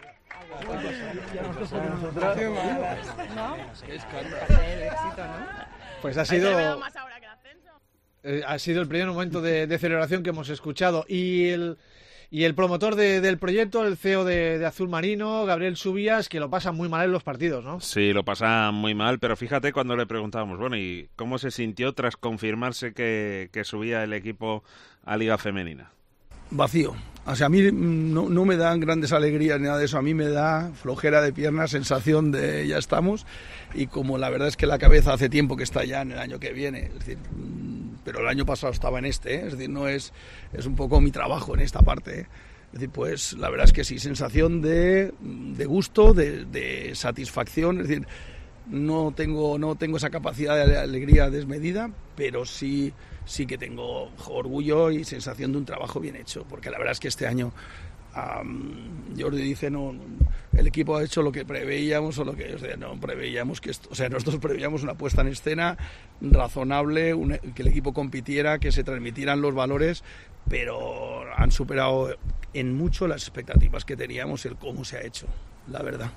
Pues ha sido eh, ha sido el primer momento de, de celebración que hemos escuchado. Y el y el promotor de, del proyecto, el C E O de, de Azul Marino, Gabriel Subías, que lo pasa muy mal en los partidos, ¿no? Sí, lo pasa muy mal, pero fíjate cuando le preguntábamos, bueno, ¿y cómo se sintió tras confirmarse que, que subía el equipo a Liga Femenina? Vacío. O sea, a mí no, no me dan grandes alegrías ni nada de eso, a mí me da flojera de piernas, sensación de ya estamos, y como la verdad es que la cabeza hace tiempo que está ya en el año que viene, es decir, pero el año pasado estaba en este, ¿eh? Es decir, no es, es un poco mi trabajo en esta parte, ¿eh? Es decir, pues la verdad es que sí, sensación de, de gusto, de, de satisfacción, es decir, no tengo, no tengo esa capacidad de alegría desmedida, pero sí... sí que tengo orgullo y sensación de un trabajo bien hecho, porque la verdad es que este año Um, Jordi dice, no, el equipo ha hecho lo que preveíamos o lo que, o sea, no preveíamos que esto, o sea, nosotros preveíamos una puesta en escena razonable, un, que el equipo compitiera, que se transmitieran los valores, pero han superado en mucho las expectativas que teníamos, el cómo se ha hecho, la verdad.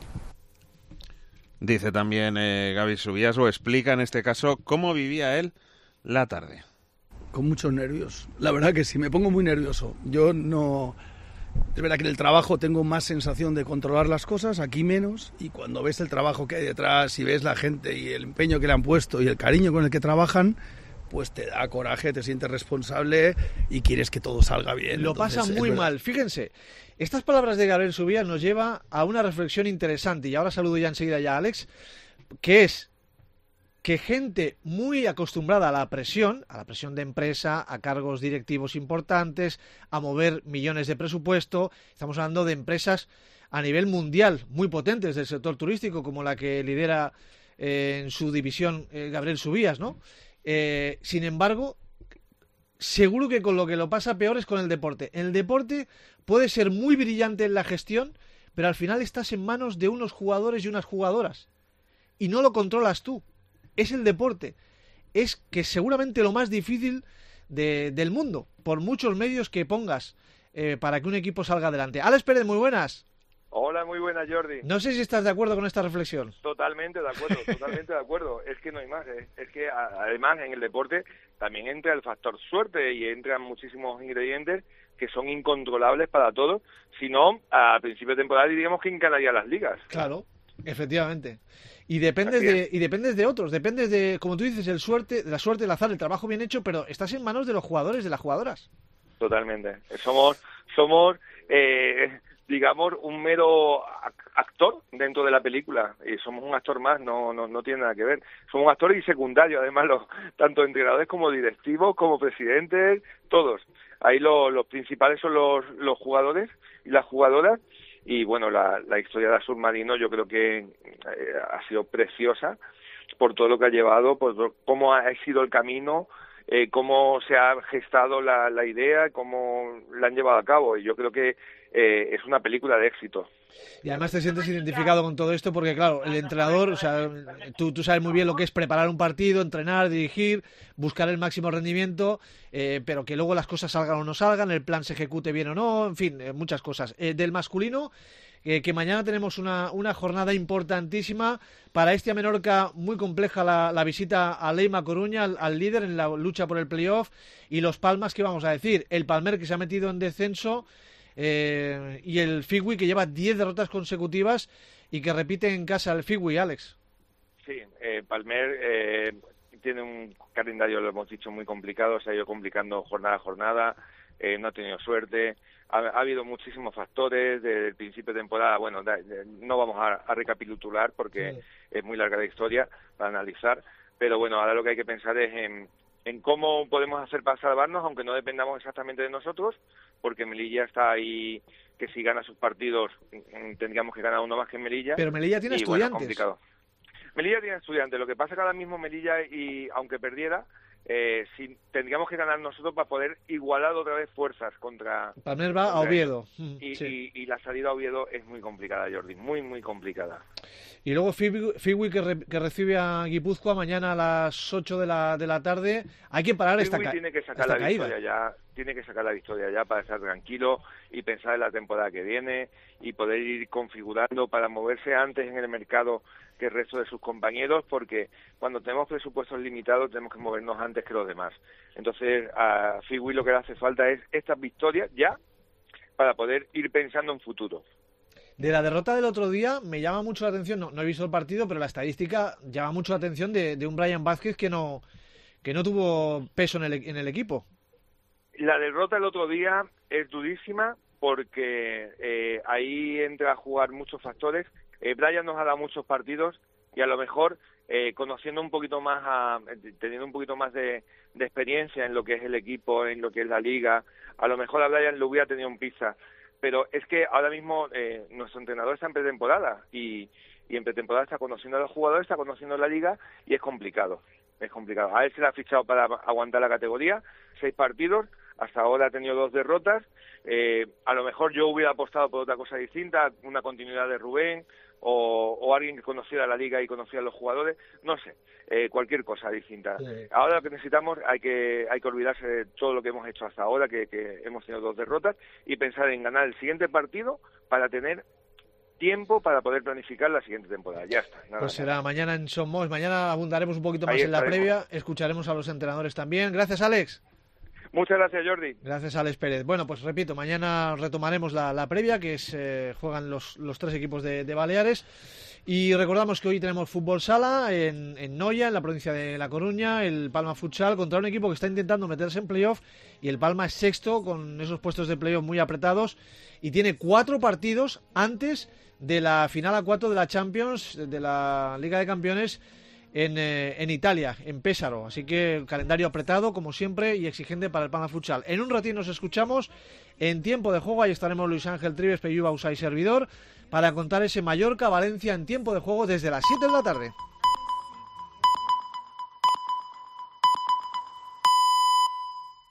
Dice también eh, Gaby Subías, o explica en este caso cómo vivía él la tarde. Con muchos nervios, la verdad que sí, me pongo muy nervioso. Yo no... Es verdad que en el trabajo tengo más sensación de controlar las cosas, aquí menos, y cuando ves el trabajo que hay detrás y ves la gente y el empeño que le han puesto y el cariño con el que trabajan, pues te da coraje, te sientes responsable y quieres que todo salga bien. Lo Entonces, pasa muy mal. Fíjense, estas palabras de Gabriel Subías nos lleva a una reflexión interesante, y ahora saludo ya enseguida ya a Alex, que es que gente muy acostumbrada a la presión, a la presión de empresa, a cargos directivos importantes, a mover millones de presupuesto, estamos hablando de empresas a nivel mundial muy potentes del sector turístico, como la que lidera eh, en su división eh, Gabriel Subías, ¿no? Eh, sin embargo, seguro que con lo que lo pasa peor es con el deporte. El deporte puede ser muy brillante en la gestión, pero al final estás en manos de unos jugadores y unas jugadoras, y no lo controlas tú. Es el deporte. Es que seguramente lo más difícil de, del mundo, por muchos medios que pongas eh, para que un equipo salga adelante. Alex Pérez, muy buenas. Hola, muy buenas, Jordi. No sé si estás de acuerdo con esta reflexión. Totalmente de acuerdo, totalmente de acuerdo. Es que no hay más. ¿eh? Es que a, además en el deporte también entra el factor suerte y entran muchísimos ingredientes que son incontrolables para todos. Si no, a principio de temporada diríamos que encanaría las ligas. Claro, efectivamente. Y dependes de y dependes de otros, dependes de, como tú dices, el suerte, de la suerte, el azar, el trabajo bien hecho, pero estás en manos de los jugadores, de las jugadoras. Totalmente. Somos, somos eh, digamos, un mero actor dentro de la película. Y somos un actor más, no, no, no tiene nada que ver. Somos un actor y secundario, además, los, tanto entrenadores como directivos, como presidentes, todos. Ahí lo, los principales son los, los jugadores y las jugadoras. Y bueno, la, la historia de Azul Marino yo creo que eh, ha sido preciosa por todo lo que ha llevado, por cómo ha sido el camino, eh, cómo se ha gestado la, la idea, cómo la han llevado a cabo. Y yo creo que eh, es una película de éxito. Y además te sientes identificado con todo esto porque, claro, el entrenador, o sea, tú, tú sabes muy bien lo que es preparar un partido, entrenar, dirigir, buscar el máximo rendimiento, eh, pero que luego las cosas salgan o no salgan, el plan se ejecute bien o no, en fin, eh, muchas cosas. Eh, del masculino, eh, que mañana tenemos una, una jornada importantísima para este Menorca, muy compleja la, la visita a Leima Coruña, al, al líder en la lucha por el playoff, y los Palmas, ¿qué vamos a decir? El Palmer, que se ha metido en descenso, Eh, y el Figui, que lleva diez derrotas consecutivas y que repite en casa el Figui, Alex. Sí, eh, Palmer eh, tiene un calendario, lo hemos dicho, muy complicado, se ha ido complicando jornada a jornada, eh, no ha tenido suerte, ha, ha habido muchísimos factores desde el principio de temporada. Bueno, da, de, no vamos a, a recapitular porque sí. Es muy larga la historia para analizar, pero bueno, ahora lo que hay que pensar es en, en cómo podemos hacer para salvarnos, aunque no dependamos exactamente de nosotros, porque Melilla está ahí, que si gana sus partidos tendríamos que ganar uno más que Melilla. Pero Melilla tiene y, estudiantes. Bueno, complicado. Melilla tiene estudiantes, lo que pasa es que ahora mismo Melilla, y aunque perdiera, eh, si, tendríamos que ganar nosotros para poder igualar otra vez fuerzas contra... Palmer va a Oviedo. Y, sí. y, y la salida a Oviedo es muy complicada, Jordi, muy, muy complicada. Y luego Figui, que, re, que recibe a Guipúzcoa mañana a las ocho de la, de la tarde. Hay que parar esta, ca tiene que sacar esta la caída. Victoria ya, tiene que sacar la victoria ya para estar tranquilo y pensar en la temporada que viene y poder ir configurando para moverse antes en el mercado que el resto de sus compañeros, porque cuando tenemos presupuestos limitados tenemos que movernos antes que los demás. Entonces a Figui lo que le hace falta es estas victorias ya para poder ir pensando en futuro. De la derrota del otro día me llama mucho la atención, no, no he visto el partido, pero la estadística llama mucho la atención de, de un Brian Vázquez que no que no tuvo peso en el, en el equipo. La derrota del otro día es durísima porque eh, ahí entra a jugar muchos factores. Eh, Brian nos ha dado muchos partidos y a lo mejor eh, conociendo un poquito más, a, teniendo un poquito más de, de experiencia en lo que es el equipo, en lo que es la liga, a lo mejor a Brian lo hubiera tenido en pizza. Pero es que ahora mismo eh, nuestro entrenador está en pretemporada y, y en pretemporada está conociendo a los jugadores, está conociendo la liga y es complicado, es complicado. A él se le ha fichado para aguantar la categoría, seis partidos, hasta ahora ha tenido dos derrotas. Eh, a lo mejor yo hubiera apostado por otra cosa distinta, una continuidad de Rubén, o, o alguien que conociera la liga y conociera a los jugadores, no sé, eh, cualquier cosa distinta. Sí. Ahora lo que necesitamos, hay que hay que olvidarse de todo lo que hemos hecho hasta ahora, que, que hemos tenido dos derrotas, y pensar en ganar el siguiente partido para tener tiempo para poder planificar la siguiente temporada. Ya está. Nada, pues será nada. mañana en Somos, mañana abundaremos un poquito más Ahí en la estaremos. previa, escucharemos a los entrenadores también. Gracias, Alex. Muchas gracias, Jordi. Gracias, Alex Pérez. Bueno, pues repito, mañana retomaremos la, la previa, que es eh, juegan los, los tres equipos de, de Baleares. Y recordamos que hoy tenemos fútbol sala en, en Noia, en la provincia de La Coruña, el Palma Futsal contra un equipo que está intentando meterse en playoff, y el Palma es sexto con esos puestos de playoff muy apretados y tiene cuatro partidos antes de la final a cuatro de la Champions, de la Liga de Campeones, en, eh, en Italia, en Pésaro. Así que el calendario apretado, como siempre, y exigente para el Palma Futsal. En un ratito nos escuchamos en tiempo de juego. Ahí estaremos Luis Ángel Trives, Peyú Bausa y servidor, para contar ese Mallorca-Valencia en tiempo de juego desde las siete de la tarde.